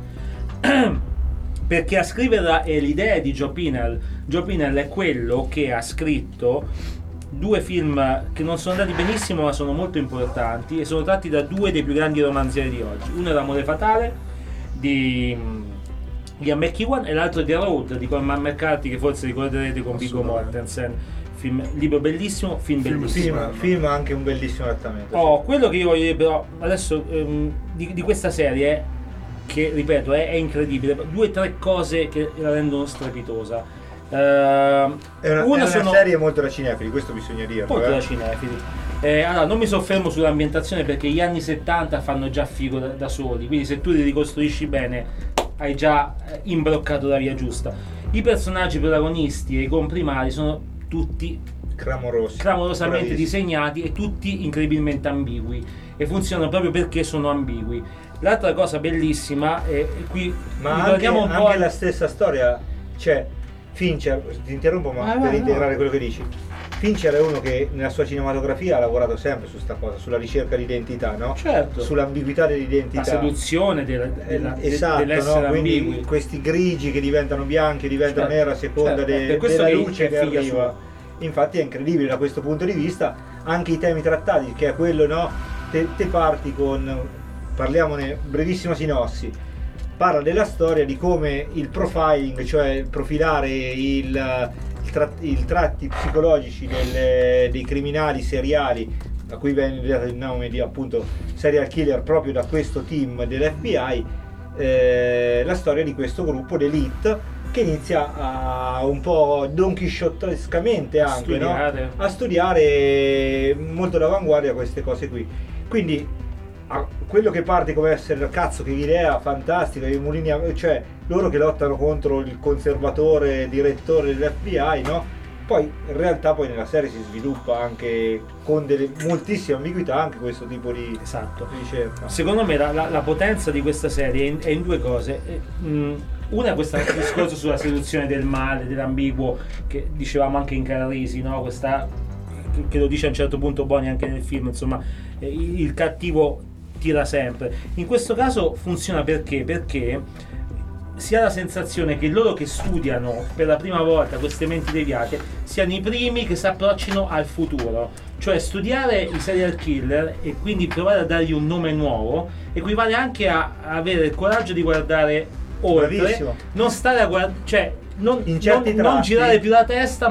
Perché a scriverla è l'idea di Joe Pinel. Joe Pinel è quello che ha scritto due film che non sono andati benissimo ma sono molto importanti e sono tratti da due dei più grandi romanzieri di oggi. Uno è L'amore fatale di Ian McEwan e l'altro è The Road di Cormac McCarthy, che forse ricorderete con Viggo Mortensen. Film, libro bellissimo, film bellissimo. Film, film anche un bellissimo adattamento. Oh, quello che io voglio dire però adesso ehm, di, di questa serie, che ripeto è, è incredibile, due o tre cose che la rendono strepitosa. Uh, È una, una è una sono serie molto da cinefili, questo bisogna dirlo. molto eh. da cinefili. Eh, allora, non mi soffermo sull'ambientazione perché gli anni settanta fanno già figo da, da soli, quindi se tu li ricostruisci bene hai già eh, imbroccato la via giusta. I personaggi protagonisti e i comprimari sono tutti Clamorosi. clamorosamente Bravissimi. disegnati e tutti incredibilmente ambigui, e funzionano proprio perché sono ambigui. L'altra cosa bellissima è, e qui Ma anche, ritorniamo un po' anche al- la stessa storia, cioè Fincher, ti interrompo ma Ah, per no, integrare no. quello che dici, Fincher è uno che nella sua cinematografia ha lavorato sempre su sta cosa, sulla ricerca di identità, no? Certo. Sull'ambiguità dell'identità. la seduzione della, della, Eh, esatto, dell'essere no? Quindi ambigui. questi grigi che diventano bianchi, diventano Certo, neri a seconda certo. de- Per questo della che luce è che figlia arriva. sua. Infatti è incredibile da questo punto di vista, anche i temi trattati, che è quello, no? Te, te parti con, parliamone, brevissima sinossi, parla della storia di come il profiling, cioè profilare il, il tra- i tratti psicologici del- dei criminali seriali, a cui viene dato il nome di appunto serial killer proprio da questo team dell'F B I, eh, la storia di questo gruppo d'elite che inizia a un po' Don Chisciottescamente anche, no? Studiare. A studiare molto d'avanguardia queste cose qui. Quindi a- quello che parte come essere cazzo che idea fantastica, i mulini, a- cioè loro che lottano contro il conservatore direttore dell'F B I, no? Poi in realtà poi nella serie si sviluppa anche con delle moltissime ambiguità anche questo tipo di, Esatto. di ricerca. Secondo me la, la- la potenza di questa serie è in, è in due cose. Eh, mh, Una è questo discorso sulla seduzione del male, dell'ambiguo, che dicevamo anche in Carrisi, no? Questa, che, che lo dice a un certo punto Boni anche nel film, insomma, eh, il, il cattivo tira sempre. In questo caso funziona perché? Perché si ha la sensazione che loro che studiano per la prima volta queste menti deviate siano i primi che si approccino al futuro. Cioè studiare i serial killer e quindi provare a dargli un nome nuovo equivale anche a avere il coraggio di guardare oltre, Bravissimo. non stare a guardare, cioè non, In certi non- non tratti. girare più la testa, ma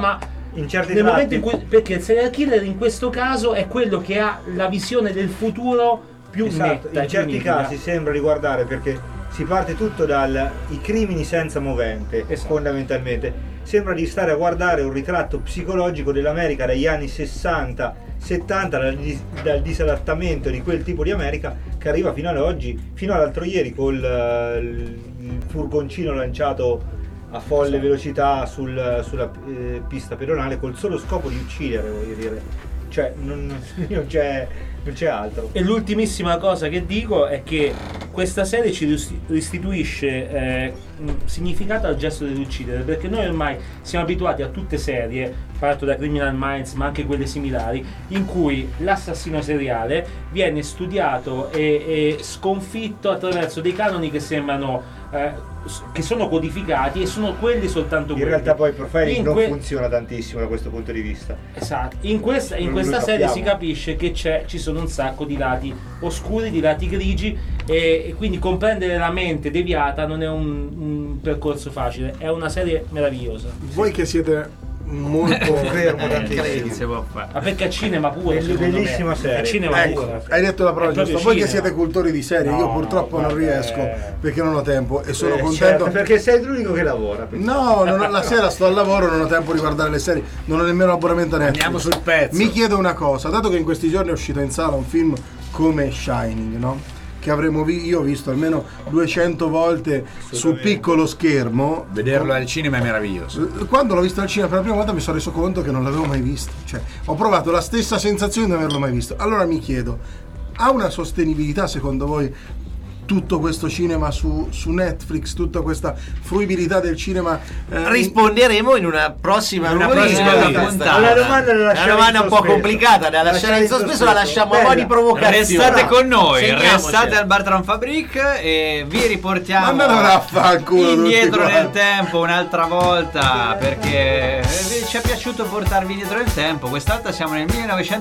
in certi nel tratti... momento in cui, perché il serial killer in questo caso è quello che ha la visione del futuro più Esatto, netta, in certi nitida. casi sembra riguardare, perché si parte tutto dai crimini senza movente, Esatto. fondamentalmente sembra di stare a guardare un ritratto psicologico dell'America dagli anni sessanta settanta, dal, dis- dal disadattamento di quel tipo di America che arriva fino ad oggi, fino all'altro ieri col uh, il furgoncino lanciato a folle Esatto. velocità sul, sulla eh, pista pedonale col solo scopo di uccidere, voglio dire, cioè non, non c'è non c'è altro. E l'ultimissima cosa che dico è che questa serie ci restituisce eh, significato al gesto dell'uccidere, perché noi ormai siamo abituati a tutte serie, parto da Criminal Minds ma anche quelle similari, in cui l'assassino seriale viene studiato e, e sconfitto attraverso dei canoni che sembrano eh, che sono codificati e sono quelli soltanto In quelli. realtà poi il profiling In non que- funziona tantissimo da questo punto di vista. Esatto, in questa, in Non questa lo serie sappiamo. si capisce che c'è, ci sono un sacco di lati oscuri, di lati grigi e, e quindi comprendere la mente deviata non è un, un percorso facile, è una serie meravigliosa. Voi che siete molto fermo tantissimo. Ma perché al cinema pure, Bell- secondo bellissima me. serie. Al cinema Ecco, pure. hai detto la parola È giusta. proprio Voi che cinema. siete cultori di serie, No, io purtroppo no, non guarda, riesco eh. perché non ho tempo e sono Eh, contento. certo, perché sei l'unico che lavora. No, non ho- la sera sto al lavoro, non ho tempo di guardare le serie, non ho nemmeno abbonamento a Netflix. Andiamo sul pezzo. Mi chiedo una cosa, dato che in questi giorni è uscito in sala un film come Shining, no? Che avremo vi- io ho visto almeno duecento volte sul piccolo schermo. Vederlo al cinema è meraviglioso. Quando l'ho visto al cinema per la prima volta mi sono reso conto che non l'avevo mai visto. Cioè, ho provato la stessa sensazione di non averlo mai visto. Allora mi chiedo, ha una sostenibilità secondo voi tutto questo cinema su, su Netflix, tutta questa fruibilità del cinema? eh, Risponderemo in una prossima In una rubrica prossima di puntata. Alla domanda la Una lasciamo domanda in un po' sospeso. complicata da lasciare in sospeso, la lasciamo a mo' di Bella. provocazione. Restate con noi, Segniamocela. restate al Bartram Fabric e vi riportiamo Mandatela a fanculo tutti indietro nel quanti. tempo un'altra volta, perché eh, ci è piaciuto portarvi indietro nel tempo. Quest'altra siamo nel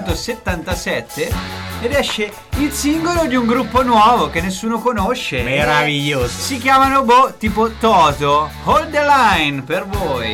millenovecentosettantasette ed esce il singolo di un gruppo nuovo che nessuno conosce. Meraviglioso. Si chiamano boh, tipo Toto. Hold the line per voi.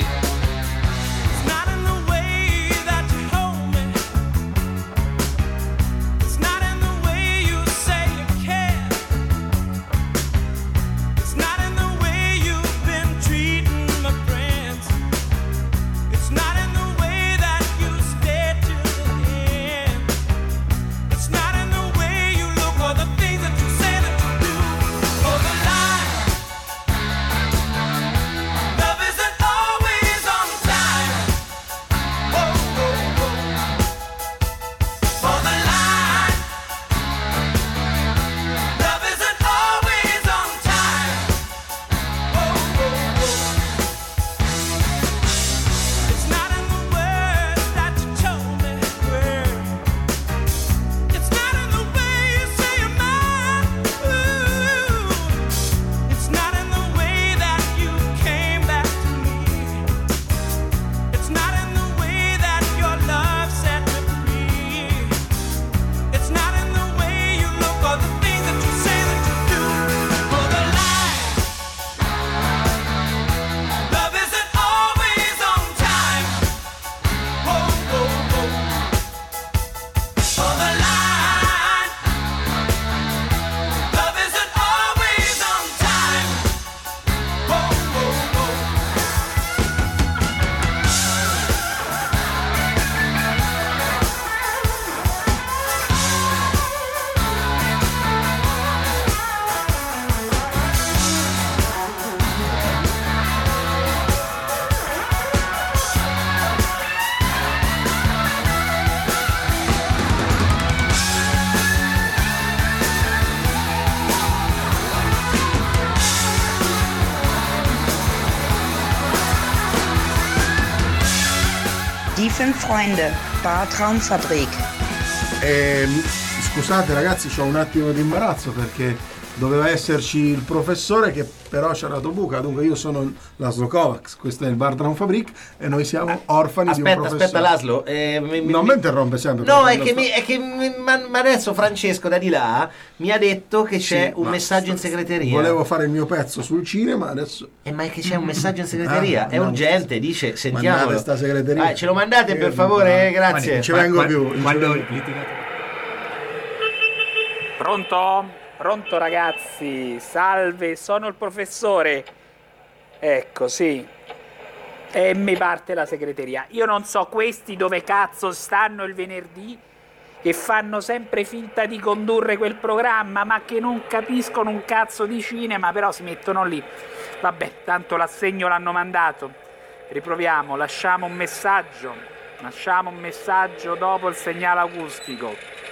Die fünf Freunde, Bartraumfabrik. Ehm, scusate ragazzi, ho un attimo di imbarazzo perché doveva esserci il professore che però ci ha dato buca, dunque io sono Laszlo Kovacs, questo è il Bar Traumfabrik e noi siamo orfani aspetta, di un professore. Aspetta Laszlo, eh, mi, non mi, mi interrompe sempre. No, è che, mi, è che mi, ma, ma adesso Francesco da di là mi ha detto che c'è Sì, un messaggio in segreteria. Volevo fare il mio pezzo sul cinema, adesso... Eh, ma è che c'è un messaggio in segreteria, Ah, è no. urgente, dice, sentiamolo. Mandate sta segreteria. Ah, ce lo mandate per favore, eh, grazie. Non ci vengo Qua- più. Quando Pronto? Pronto ragazzi? Salve, sono il professore. Ecco, sì. E mi parte la segreteria. Io non so questi dove cazzo stanno il venerdì, che fanno sempre finta di condurre quel programma, ma che non capiscono un cazzo di cinema, però si mettono lì. Vabbè, tanto l'assegno l'hanno mandato. Riproviamo, lasciamo un messaggio. Lasciamo un messaggio dopo il segnale acustico.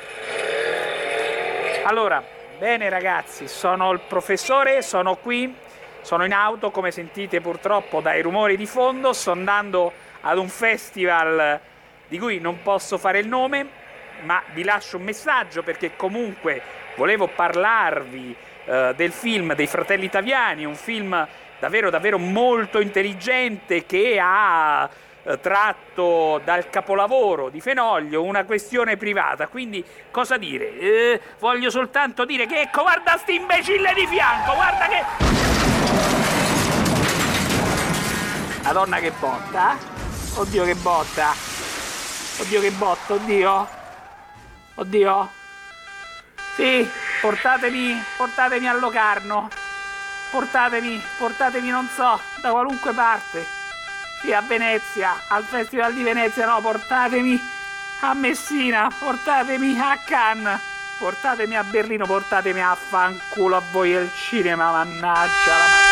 Allora, bene ragazzi, sono il professore, sono qui, sono in auto, come sentite purtroppo dai rumori di fondo, sto andando ad un festival di cui non posso fare il nome, ma vi lascio un messaggio perché comunque volevo parlarvi eh, del film dei Fratelli Taviani, un film davvero davvero molto intelligente che ha eh, tratto dal capolavoro di Fenoglio Una questione privata. Quindi cosa dire? Eh, voglio soltanto dire che ecco, guarda sti imbecille di fianco, guarda che... Madonna che botta, eh? Oddio che botta, oddio che botta, oddio, oddio. Sì, portatemi, portatemi a Locarno, portatemi, portatemi non so, da qualunque parte. Sì, a Venezia, al Festival di Venezia, no, portatemi a Messina, portatemi a Cannes, portatemi a Berlino, portatemi a fanculo a voi il cinema, mannaggia la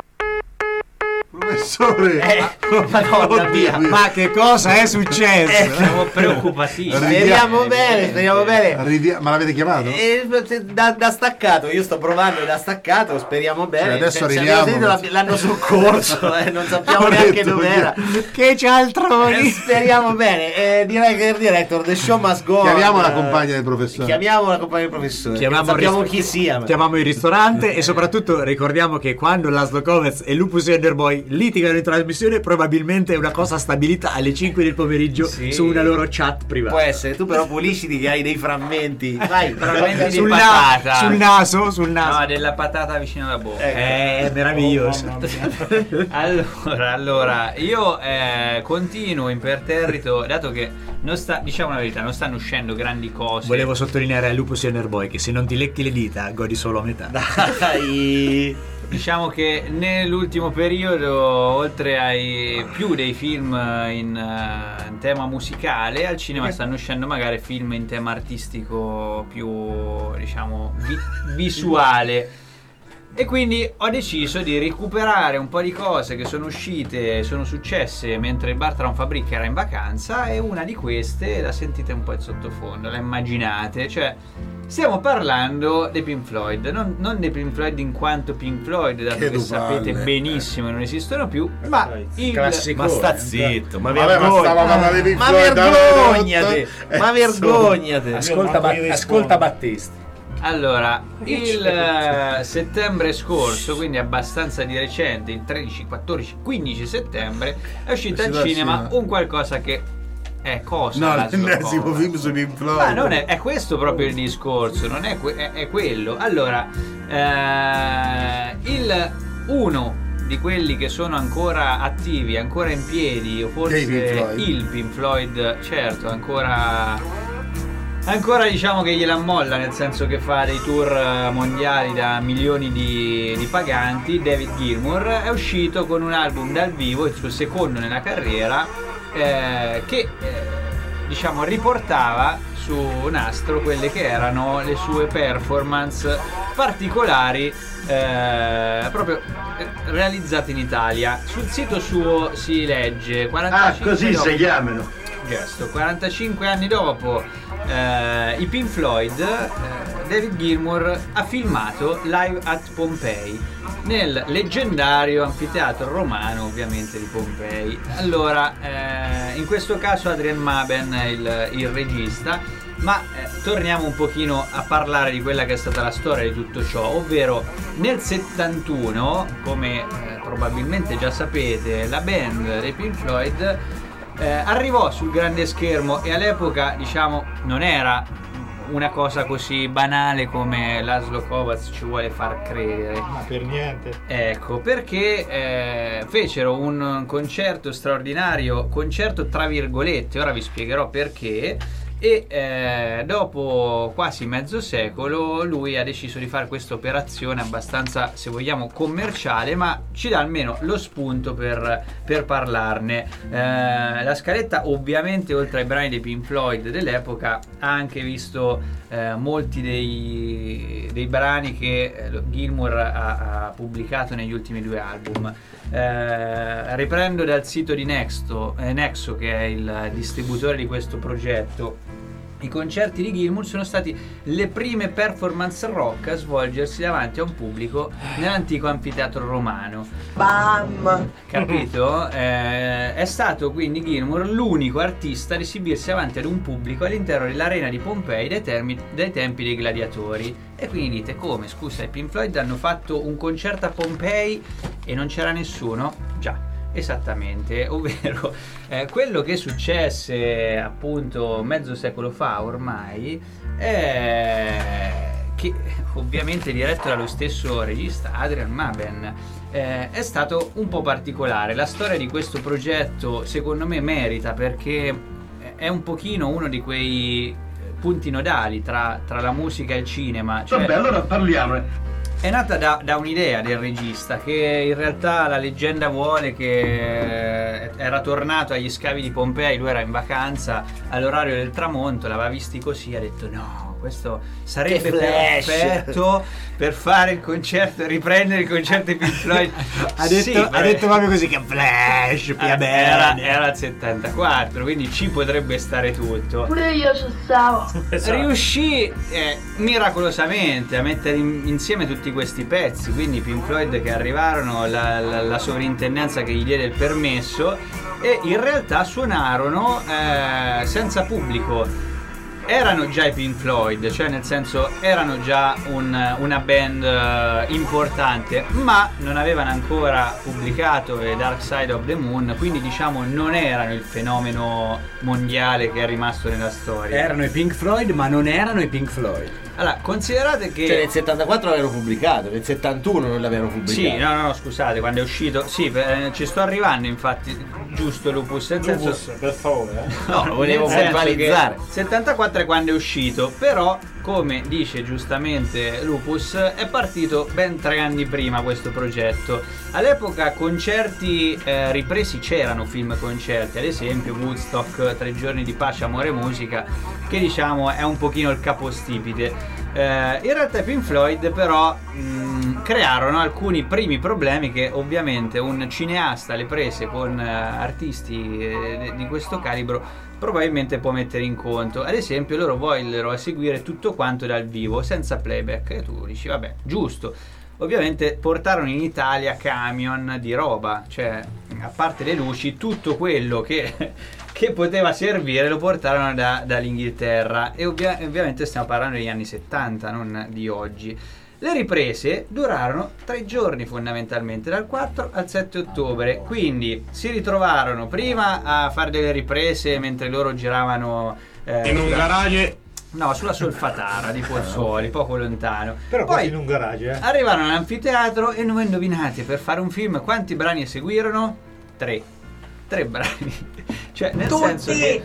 Professore, eh, Madonna mia, ma che cosa è successo? Eh, siamo preoccupatissimi. Speriamo bene, speriamo bene. Ridia- ma l'avete chiamato? Eh, da, da staccato, io sto provando da staccato, speriamo bene. Cioè, adesso Se- se arriviamo. abbiamo sentito, l'hanno soccorso, eh, non sappiamo Ho neanche detto dov'era. Che cialtroni! Eh, speriamo bene. Eh, direi che il director, the show must go on. Chiamiamo la Eh, compagna del professore. Chiamiamo la compagna del professore. Chiamiamo non sappiamo il ris- chi sia. ma- Chiamiamo il ristorante e soprattutto ricordiamo che quando Laszlo Kovacs e Lupus Enderboy litigano in trasmissione probabilmente è una cosa stabilita alle cinque del pomeriggio Sì. su una loro chat privata. Può essere, tu però pulisciti che hai dei frammenti. Vai, frammenti di sul, na- patata. sul naso, sul naso. No, della patata vicino alla bocca. Eh, è meraviglioso. Allora, allora, io eh, continuo imperterrito, dato che non sta, diciamo la verità, non stanno uscendo grandi cose. Volevo sottolineare a Lupus Enderboy che se non ti lecchi le dita godi solo a metà. Dai. Diciamo che nell'ultimo periodo, oltre ai più dei film in, eh, in tema musicale, al cinema stanno uscendo magari film in tema artistico più, diciamo, vi- visuale. E quindi ho deciso di recuperare un po' di cose che sono uscite, sono successe mentre il Bar Traumfabrik era in vacanza, e una di queste la sentite un po' in sottofondo, la immaginate, cioè stiamo parlando dei Pink Floyd, non, non dei Pink Floyd in quanto Pink Floyd, dato Che che, sapete dupalle. benissimo che non esistono più, ma il Classico. Ma sta zitto, ma Vabbè, ma vergogna. stavo parlando di Pink Ma Floyd, vergognate, eh, ma vergognate. Ascolta, Ba- ascolta Battisti. Allora, il eh, settembre scorso, quindi abbastanza di recente, il tredici, quattordici, quindici settembre, è uscito al Uscito al cinema cinema. un qualcosa che è cosa. No, Laszlo l'ennesimo Kovacs. film su Pink Floyd. Ma non è, è questo proprio il discorso, non è, que- è, è quello. Allora, eh, il uno di quelli che sono ancora attivi, ancora in piedi, o forse Dei Pink Floyd. il Pink Floyd, certo, ancora ancora diciamo che gliela molla, nel senso che fa dei tour eh, mondiali da milioni di, di paganti. David Gilmour è uscito con un album dal vivo, il suo secondo nella carriera, eh, che eh, diciamo riportava su nastro quelle che erano le sue performance particolari, eh, proprio eh, realizzate in Italia. Sul sito suo si legge quarantacinque Ah, così dopo- si chiamano. gesto. quarantacinque anni dopo eh, i Pink Floyd, eh, David Gilmour ha filmato Live at Pompeii nel leggendario anfiteatro romano, ovviamente, di Pompei. Allora, eh, in questo caso Adrian Maben è il, il regista, ma eh, torniamo un pochino a parlare di quella che è stata la storia di tutto ciò, ovvero nel settantuno, come eh, probabilmente già sapete, la band dei Pink Floyd eh, arrivò sul grande schermo e all'epoca, diciamo, non era una cosa così banale come Laszlo Kovacs ci vuole far credere. Ma per niente. Ecco, perché eh, fecero un concerto straordinario, concerto tra virgolette, ora vi spiegherò perché. E eh, dopo quasi mezzo secolo lui ha deciso di fare questa operazione abbastanza, se vogliamo, commerciale, ma ci dà almeno lo spunto per, per parlarne. Eh, la scaletta, ovviamente, oltre ai brani dei Pink Floyd dell'epoca, ha anche visto eh, molti dei, dei brani che Gilmour ha, ha pubblicato negli ultimi due album. Eh, riprendo dal sito di Nexo, eh, Nexo, che è il distributore di questo progetto. I concerti di Gilmour sono stati le prime performance rock a svolgersi davanti a un pubblico nell'antico anfiteatro romano. Bam! Capito? Eh, è stato quindi Gilmour l'unico artista ad esibirsi davanti ad un pubblico all'interno dell'arena di Pompei dai, termi, dai tempi dei gladiatori. E quindi dite, come? Scusa, i Pink Floyd hanno fatto un concerto a Pompei e non c'era nessuno? Già. Esattamente, ovvero eh, quello che successe appunto mezzo secolo fa ormai è che, ovviamente diretto dallo stesso regista Adrian Maben, eh, è stato un po' particolare. La storia di questo progetto secondo me merita, perché è un pochino uno di quei punti nodali tra, tra la musica e il cinema. Cioè, vabbè, allora parliamone. È nata da, da un'idea del regista, che in realtà la leggenda vuole che era tornato agli scavi di Pompei, lui era in vacanza all'orario del tramonto, l'aveva visti così, ha detto no, questo sarebbe perfetto per fare il concerto, riprendere il concerto di Pink Floyd. ha, detto, sì, ha detto proprio così, che flash, eh, era, era il settantaquattro, quindi ci potrebbe stare tutto. Pure io ci stavo. Esatto. Riuscì eh, miracolosamente a mettere in, insieme tutti questi pezzi, quindi i Pink Floyd che arrivarono, la, la, la sovrintendenza che gli diede il permesso, e in realtà suonarono eh, senza pubblico. Erano già i Pink Floyd, cioè nel senso erano già un, una band uh, importante, ma non avevano ancora pubblicato The Dark Side of the Moon, quindi diciamo non erano il fenomeno mondiale che è rimasto nella storia. Erano i Pink Floyd, ma non erano i Pink Floyd. Allora, considerate che... Cioè nel settantaquattro l'avevano pubblicato, nel settantuno non l'avevano pubblicato. Sì, no, no, scusate, quando è uscito... Sì, eh, ci sto arrivando, infatti, giusto Lupus, nel Lupus, senso... per favore. Eh. No, lo volevo nel senso verbalizzare. che settantaquattro è quando è uscito, però, come dice giustamente Lupus, è partito ben tre anni prima questo progetto. All'epoca concerti eh, ripresi c'erano, film concerti, ad esempio Woodstock, Tre giorni di pace, amore e musica, che diciamo è un pochino il capostipite. Eh, in realtà i Pink Floyd però mh, crearono alcuni primi problemi che ovviamente un cineasta alle prese con eh, artisti eh, di questo calibro probabilmente può mettere in conto. Ad esempio loro vollero eseguire tutto quanto dal vivo senza playback, e tu dici vabbè, giusto. Ovviamente portarono in Italia camion di roba, cioè a parte le luci, tutto quello che, che poteva servire lo portarono da, dall'Inghilterra, e ovvia, ovviamente stiamo parlando degli anni settanta, non di oggi. Le riprese durarono tre giorni fondamentalmente, dal quattro al sette ottobre, quindi si ritrovarono prima a fare delle riprese mentre loro giravano eh, in un garage. No, sulla Solfatara di Pozzuoli, poco lontano. Però poi quasi in un garage, eh. Arrivarono all'anfiteatro e non indovinate, per fare un film quanti brani eseguirono? Tre. Tre brani. Cioè, nel Tutti! senso che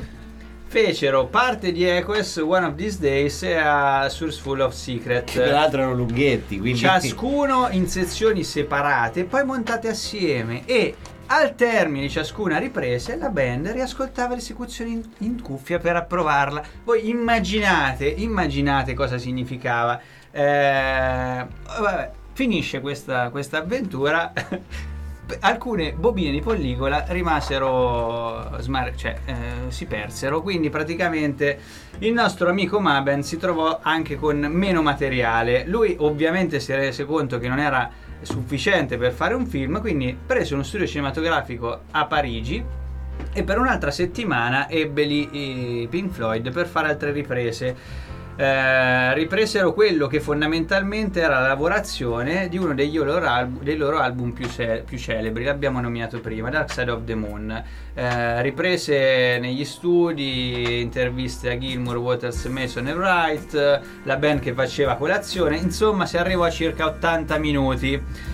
fecero parte di E Q S, One of These Days e a Source Full of Secret. Che peraltro erano lunghetti, quindi... Ciascuno in sezioni separate, poi montate assieme, e al termine di ciascuna ripresa la band riascoltava l'esecuzione in, in cuffia per approvarla. Voi immaginate, immaginate cosa significava. Eh, vabbè, finisce questa, questa avventura. alcune bobine di pellicola rimasero smar- cioè eh, si persero, quindi praticamente il nostro amico Mabon si trovò anche con meno materiale. Lui ovviamente si rese conto che non era sufficiente per fare un film, quindi prese uno studio cinematografico a Parigi e per un'altra settimana ebbe lì i Pink Floyd per fare altre riprese. Eh, ripresero quello che fondamentalmente era la lavorazione di uno dei loro, albu- dei loro album più, ce- più celebri, l'abbiamo nominato prima, Dark Side of the Moon. Eh, riprese negli studi, interviste a Gilmour, Waters, Mason e Wright, la band che faceva colazione, insomma si arrivò a circa ottanta minuti.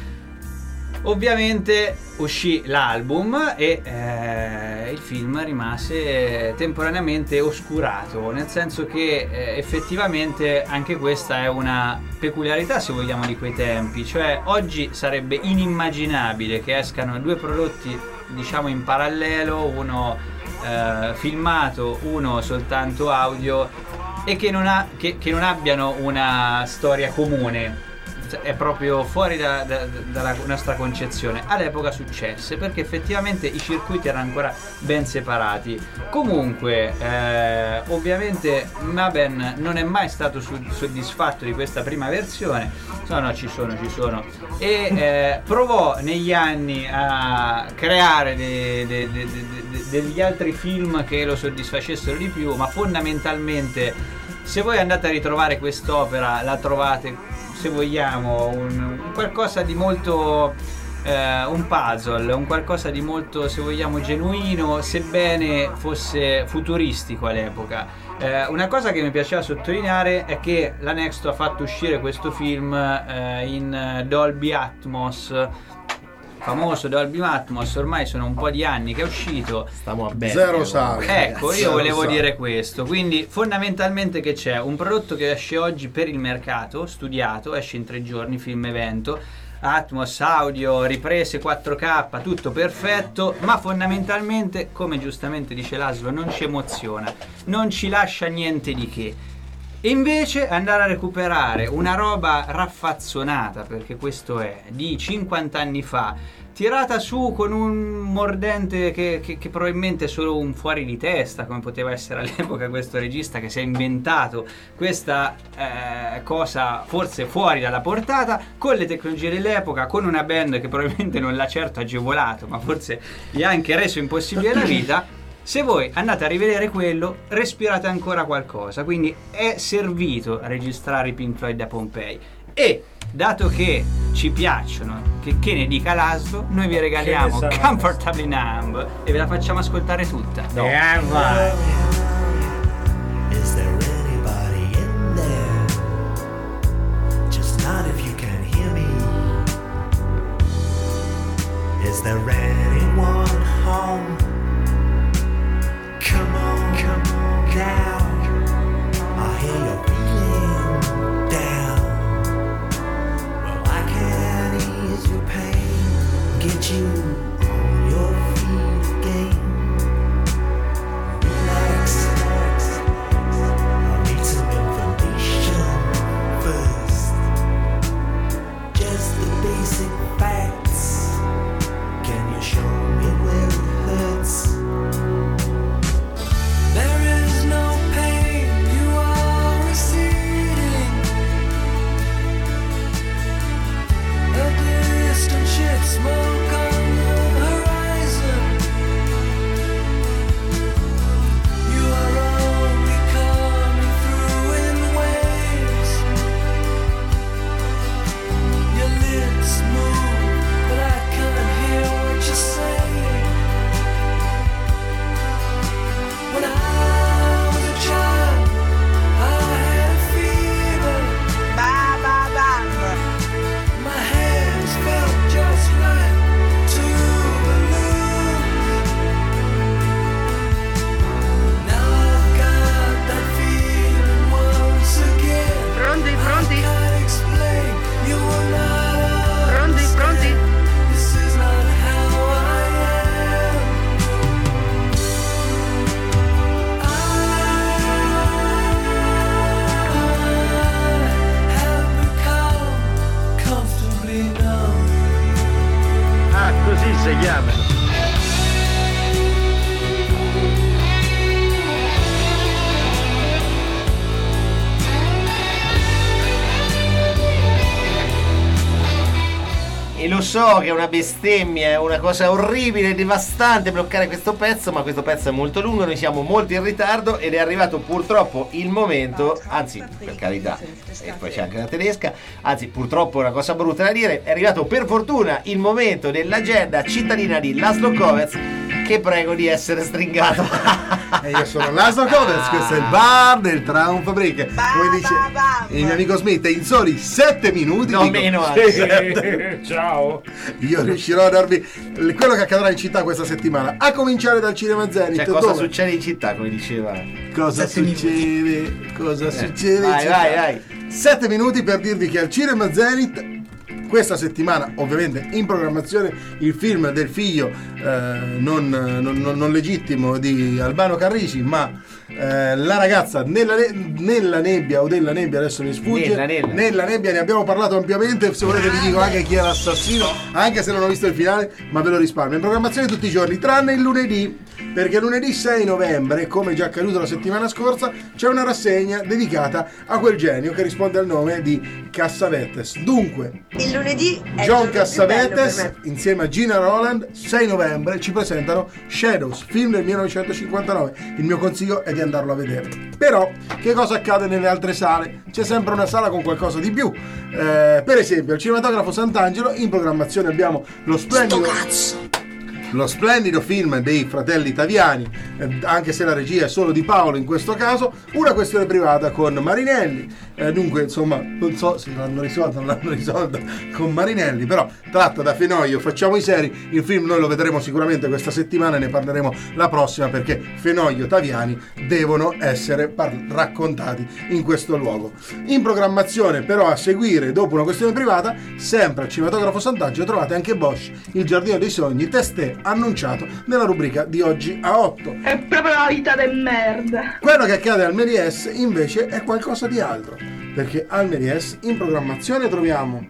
Ovviamente uscì l'album e eh, il film rimase temporaneamente oscurato, nel senso che eh, effettivamente anche questa è una peculiarità, se vogliamo, di quei tempi. Cioè oggi sarebbe inimmaginabile che escano due prodotti, diciamo, in parallelo, uno eh, filmato, uno soltanto audio, e che non, ha, che, che non abbiano una storia comune. È proprio fuori da, da, dalla nostra concezione. All'epoca successe perché effettivamente i circuiti erano ancora ben separati. Comunque eh, ovviamente Mabon non è mai stato su- soddisfatto di questa prima versione. No, no, ci sono, ci sono. E eh, provò negli anni a creare de- de- de- de- de- degli altri film che lo soddisfacessero di più, ma fondamentalmente, se voi andate a ritrovare quest'opera, la trovate, se vogliamo, un, un qualcosa di molto eh, un puzzle, un qualcosa di molto, se vogliamo, genuino, sebbene fosse futuristico all'epoca. Eh, una cosa che mi piaceva sottolineare è che la Nexto ha fatto uscire questo film eh, in Dolby Atmos, famoso Dolby Atmos. Ormai sono un po' di anni che è uscito. Stiamo a bene. Zero sale. Ecco, io Zero volevo sale. dire questo. Quindi fondamentalmente che c'è un prodotto che esce oggi per il mercato, studiato, esce in tre giorni, film evento, Atmos, audio, riprese quattro K, tutto perfetto, ma fondamentalmente, come giustamente dice Laszlo, non ci emoziona, non ci lascia niente di che. E invece andare a recuperare una roba raffazzonata, perché questo è, di cinquanta anni fa, tirata su con un mordente che, che, che probabilmente è solo un fuori di testa, come poteva essere all'epoca questo regista che si è inventato questa eh, cosa forse fuori dalla portata, con le tecnologie dell'epoca, con una band che probabilmente non l'ha certo agevolato, ma forse gli ha anche reso impossibile la vita. Se voi andate a rivedere quello, respirate ancora qualcosa, quindi è servito a registrare i Pink Floyd da Pompei. E dato che ci piacciono, che, che ne dica Laszlo, noi vi regaliamo Comfortably Numb e ve la facciamo ascoltare tutta. No. Is there anybody in there? Just not if you can hear me. Is there anyone home? Come on, come on down. I hear you're feeling down. Well, I can ease your pain, get you on your feet again. Relax so che è una bestemmia, è una cosa orribile, devastante bloccare questo pezzo, ma questo pezzo è molto lungo, noi siamo molto in ritardo ed è arrivato purtroppo il momento, anzi per carità, e poi c'è anche la tedesca, anzi purtroppo è una cosa brutta da dire, è arrivato per fortuna il momento dell'agenda cittadina di Laszlo Kovacs, che prego di essere stringato. E io sono Laszlo Kovacs, questo è il bar del Traumfabrik. Come dice il mio amico Smith, in soli sette minuti, no dico, meno sette, ciao, io riuscirò a darvi quello che accadrà in città questa settimana, a cominciare dal Cinema Zenith. Cioè, cosa dove... succede in città, come diceva? Cosa sette succede? Minuti. Cosa eh. succede? Vai, in città? vai, vai. Sette minuti per dirvi che al Cinema Zenith questa settimana, ovviamente in programmazione, il film del figlio eh, non, non, non, non legittimo di Albano Carrisi, ma eh, La ragazza nella, ne- nella nebbia o della nebbia, adesso mi sfugge. Nella, nella. Nella nebbia, ne abbiamo parlato ampiamente. Se volete vi dico anche chi è l'assassino, anche se non ho visto il finale, ma ve lo risparmio. In programmazione tutti i giorni, tranne il lunedì, perché lunedì sei novembre, come già accaduto la settimana scorsa, c'è una rassegna dedicata a quel genio che risponde al nome di Cassavetes. Dunque, Il lunedì è John il giorno più bello Cassavetes per me. insieme a Gina Roland, sei novembre ci presentano Shadows, film del millenovecentocinquantanove. Il mio consiglio è di andarlo a vedere. Però che cosa accade nelle altre sale? C'è sempre una sala con qualcosa di più. Eh, per esempio al Cinematografo Sant'Angelo in programmazione abbiamo lo splendido lo splendido film dei fratelli Taviani, eh, anche se la regia è solo di Paolo in questo caso, Una questione privata con Marinelli. Eh, dunque, insomma, non so se l'hanno risolto o non l'hanno risolto con Marinelli, però tratta da Fenoglio, facciamo i seri. Il film noi lo vedremo sicuramente questa settimana e ne parleremo la prossima, perché Fenoglio, Taviani devono essere par- raccontati in questo luogo. In programmazione, però, a seguire, dopo Una questione privata, sempre al Cinematografo Sant'Angelo trovate anche Bosch, Il giardino dei sogni, testè annunciato nella rubrica di oggi a otto. È proprio la vita del merda. Quello che accade al Méliès invece è qualcosa di altro, perché al Méliès in programmazione troviamo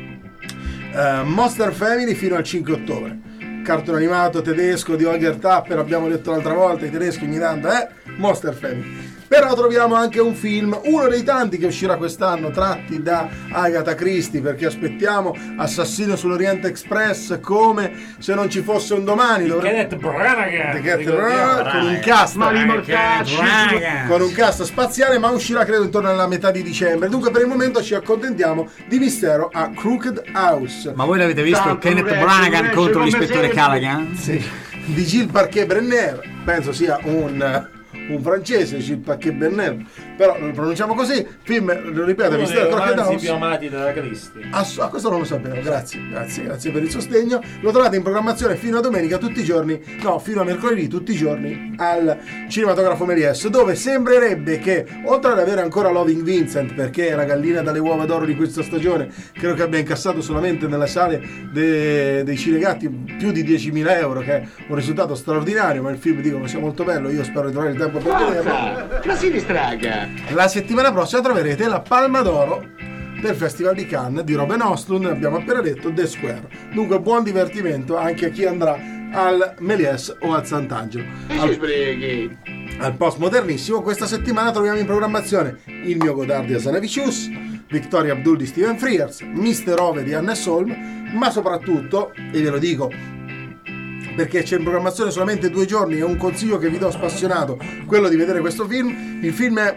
uh, Monster Family fino al cinque ottobre, cartone animato tedesco di Holger Tapper, abbiamo detto l'altra volta, i tedeschi ogni tanto, eh? Monster Family. Però troviamo anche un film, uno dei tanti che uscirà quest'anno, tratti da Agatha Christie, perché aspettiamo Assassino sull'Oriente Express come se non ci fosse un domani. Kenneth Branagh, Kenneth Branagh, con un cast con un cast spaziale, ma uscirà credo intorno alla metà di dicembre. Dunque per il momento ci accontentiamo di Mistero a Crooked House. Ma voi l'avete visto? Tanto Kenneth Branagh contro l'ispettore Callaghan? Sì, di Gilles Parquet-Brenner, penso sia un un francese, Gilles Parquet-Brenner, però lo pronunciamo così. Film, lo ripeto, uno Mistero dei Crooked romanzi House, più amati dalla Christie. Ah, a questo non lo sapevo, grazie, grazie, grazie per il sostegno. Lo trovate in programmazione fino a domenica tutti i giorni, no, fino a mercoledì tutti i giorni al Cinematografo Méliès, dove sembrerebbe che, oltre ad avere ancora Loving Vincent, perché è la gallina dalle uova d'oro di questa stagione, credo che abbia incassato solamente nella sale de, dei Cinegatti più di diecimila euro, che è un risultato straordinario, ma il film dicono sia molto bello, io spero di trovare il tempo per vederlo. Ma si distraga. La settimana prossima troverete la Palma d'Oro del Festival di Cannes di Robin Ostlund, abbiamo appena detto The Square. Dunque buon divertimento anche a chi andrà al Méliès o al Sant'Angelo. Al, al postmodernissimo questa settimana troviamo in programmazione Il mio Godard di Hazanavicius, Victoria Abdul di Steven Frears, Mister Ove di Hannes Holm, ma soprattutto, e ve lo dico perché c'è in programmazione solamente due giorni, è un consiglio che vi do spassionato, quello di vedere questo film. Il film è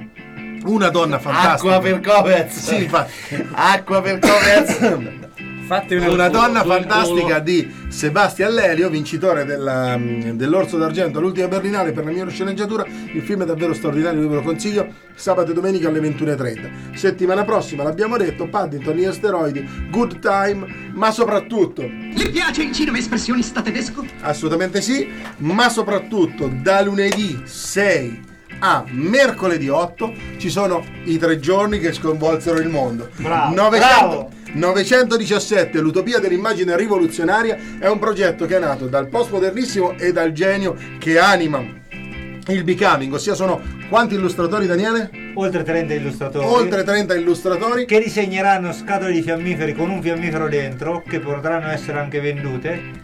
Una donna fantastica. Acqua per Kovacs. Sì, infatti. Acqua per Kovacs. Fate una, una donna fantastica di Sebastian Lelio, vincitore della, dell'Orso d'Argento all'ultima Berlinale per la mia sceneggiatura. Il film è davvero straordinario, io ve lo consiglio. Sabato e domenica alle ventuno e trenta. Settimana prossima, l'abbiamo detto, Paddington, gli asteroidi, Good Time, ma soprattutto... Le piace il cinema espressionista tedesco? Assolutamente sì, ma soprattutto da lunedì sei a mercoledì otto ci sono i tre giorni che sconvolsero il mondo. Bravo, novecento bravo. novecentodiciassette, l'utopia dell'immagine rivoluzionaria, è un progetto che è nato dal postmodernissimo e dal genio che anima il Becoming, ossia sono quanti illustratori, Daniele? Oltre trenta illustratori. Oltre trenta illustratori che disegneranno scatole di fiammiferi con un fiammifero dentro, che potranno essere anche vendute.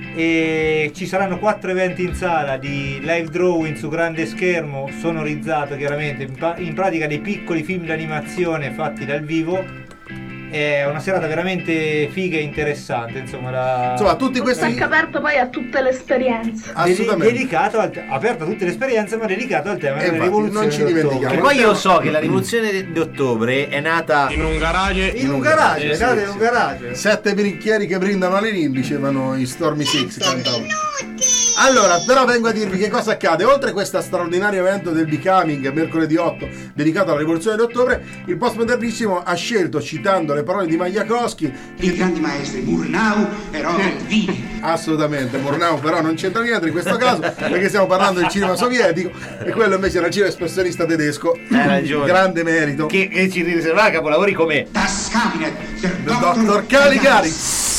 E ci saranno quattro eventi in sala di live drawing su grande schermo sonorizzato, chiaramente in, pa- in pratica dei piccoli film d'animazione fatti dal vivo. è una serata veramente figa e interessante, insomma, la... insomma tutti questi Stacca aperto poi a tutte le esperienze. Assolutamente. Dedicato al te- aperto a tutte le esperienze, ma dedicato al tema E della infatti, rivoluzione non ci d'ottobre. dimentichiamo. E poi io so che la rivoluzione d'ottobre è nata In un garage. In un garage, è nata in un garage. Sette bicchieri che brindano alle Lenin, dicevano i Stormy Six, cantavano. Allora, però vengo a dirvi che cosa accade. Oltre a questo straordinario evento del Becoming, mercoledì otto, dedicato alla rivoluzione d'ottobre, il postmodernissimo ha scelto, citando le parole di Majakovskij, I grandi maestri Murnau erano vivi. assolutamente, Murnau però non c'entra niente in questo caso, perché stiamo parlando del cinema sovietico, e quello invece era il cinema espressionista tedesco. Hai ragione. Grande merito. Che, che ci riserva capolavori come Das Cabinet der del dottor Caligari.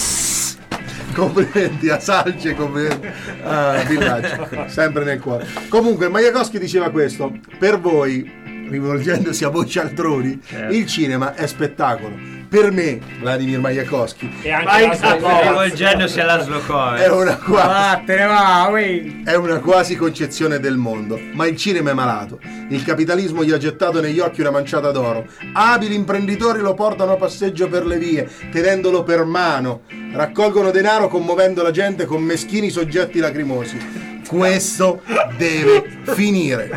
Complimenti a Salce, complimenti a Villaggio, sempre nel cuore. Comunque Majakovskij diceva questo: per voi, rivolgendosi a voi cialtroni, Certo. il cinema è spettacolo. Per me, Vladimir Majakovskij, E anche la sua rivolgendosi alla Slokova. è una quasi, Vattene va, uè. è una quasi concezione del mondo, ma il cinema è malato. Il capitalismo gli ha gettato negli occhi una manciata d'oro. Abili imprenditori lo portano a passeggio per le vie, tenendolo per mano. Raccolgono denaro commuovendo la gente con meschini soggetti lacrimosi. Questo deve finire.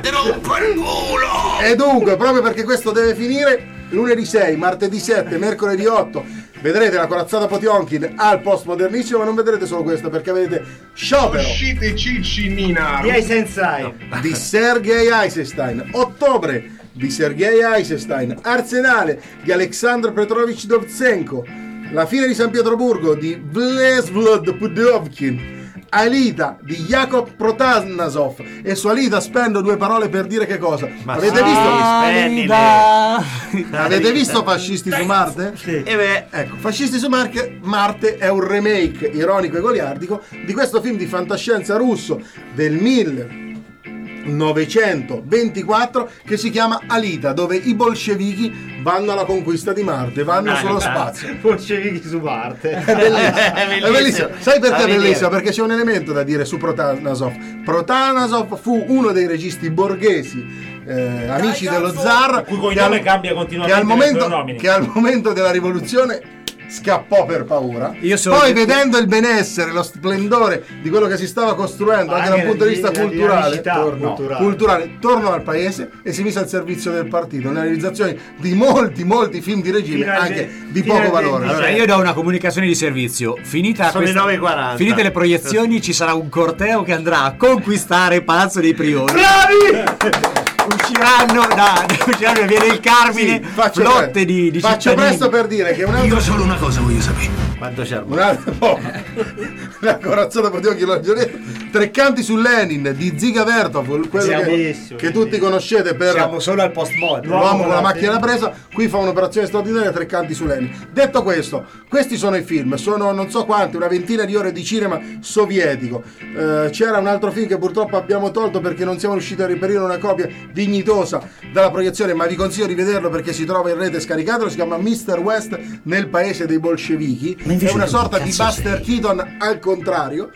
E dunque, proprio perché questo deve finire, lunedì sei, martedì sette, mercoledì otto vedrete la corazzata Potionkin al postmodernissimo, ma non vedrete solo questo, perché vedete Sciopero Uscite Ciccinina. Di Sensei. di Sergei Eisenstein, Ottobre di Sergei Eisenstein, Arsenale di Alexander Petrovich Dovzhenko, La fine di San Pietroburgo di Vsevolod Pudovkin, Alita di Jakob Protasnasov. E su Alita spendo due parole per dire che cosa. Ma avete sì, visto? Alida. Avete visto Fascisti su Marte? Sì. E beh, Ecco, Fascisti su Marte, Marte è un remake ironico e goliardico di questo film di fantascienza russo del millenovecentoventiquattro che si chiama Alita, dove i bolscevichi vanno alla conquista di Marte, vanno Ah, sullo ah. spazio. Bolscevichi su Marte. È bellissimo. È È bellissimo. Sai perché Da è bellissimo? vedere. Perché c'è un elemento da dire su Protasnasov. Protasnasov fu uno dei registi borghesi, eh, amici dello zar, Il cui che cognome al, cambia che continuamente al momento, per nomini. che al momento della rivoluzione scappò per paura. Io sono- Poi, vedendo il benessere, lo splendore di quello che si stava costruendo anche, Anche dal punto di vista la culturale, dinamicità tornò, culturale. culturale, tornò al paese e si mise al servizio del partito nella realizzazione di molti molti film di regime, Fino al anche ve- di fino poco al valore. ventisei. Allora, io do una comunicazione di servizio. Finita Sono questa- le nove e quaranta. finite le proiezioni, ci sarà un corteo che andrà a conquistare Palazzo dei Priori. Usciranno da usciranno via del Carmine, Sì, faccio flotte pre- di, di faccio cittadini. presto per dire che un altro solo una cosa voglio sapere. quanto c'è un altro oh, la corazzata Potionkin, Tre canti su Lenin di Ziga Vertov, quello Siamo- che, Bellissimo, che tutti conoscete per Siamo solo al postmodern. l'uomo con la macchina da presa. Qui fa un'operazione straordinaria, Tre canti su Lenin. Detto questo, questi sono i film, sono non so quanti, una ventina di ore di cinema sovietico. Eh, c'era un altro film che purtroppo abbiamo tolto perché non siamo riusciti a reperire una copia dignitosa dalla proiezione, ma vi consiglio di vederlo perché si trova in rete, scaricatelo. Si chiama mister West nel paese dei bolscevichi. È una sorta di Buster Keaton al contrario,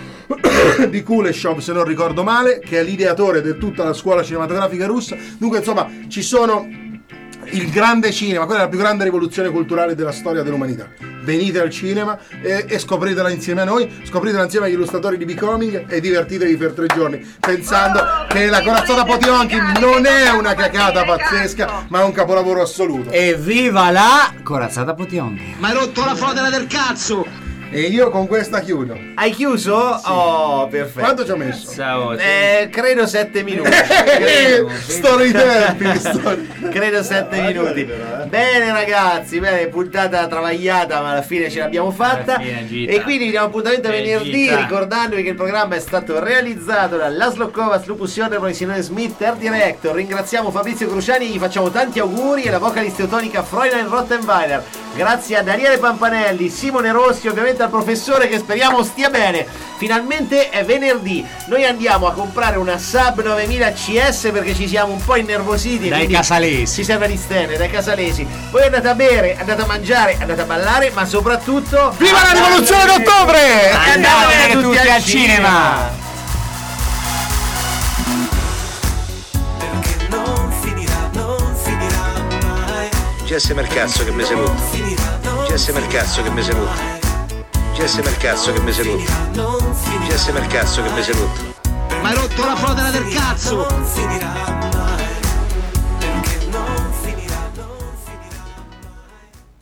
di Kuleshov, se non ricordo male, che è l'ideatore di tutta la scuola cinematografica russa. Dunque, insomma, ci sono il grande cinema, quella è la più grande rivoluzione culturale della storia dell'umanità. Venite al cinema e, e scopritela insieme a noi, scopritela insieme agli illustratori di Becoming e divertitevi per tre giorni, pensando che la corazzata Potionkin non è una cacata pazzesca, ma è un capolavoro assoluto. Evviva la corazzata Potionkin. Ma hai rotto la fodera del cazzo! E io con questa chiudo. Hai chiuso? Oh, perfetto. Quanto ci ho messo? Ciao. Eh, credo sette minuti. Eh, Sto i tempi, sto- Credo sette minuti. Bene ragazzi, bene, puntata travagliata, ma alla fine ce l'abbiamo fatta. Alla fine, Gita. E quindi vi diamo appuntamento a Eh, venerdì, Gita. ricordandovi che il programma è stato realizzato da Laszlo Kovacs, Lupus Ionner e Simone Smith, Art Director. Ringraziamo Fabrizio Cruciani, gli facciamo tanti auguri, e la vocalist teutonica Fräulein Rottenweiler. Grazie a Daniele Pampanelli, Simone Rossi, ovviamente al professore che speriamo stia bene. Finalmente è venerdì, noi andiamo a comprare una Saab novemila C S perché ci siamo un po' innervositi. Dai quindi casalesi. si serve di stene, dai casalesi. Poi andate a bere, andate a mangiare, andate a ballare, ma soprattutto Viva la rivoluzione d'ottobre! Andate tutti al cinema! Perché non finirà, non finirà mai. Jesse Mercazzo che mi sei rotto. Jesse Mercazzo che mi sei rotto. Jesse Mercazzo che mi sei rotto. Jesse Mercazzo che mi sei rotto. Ma hai rotto la fodera del cazzo!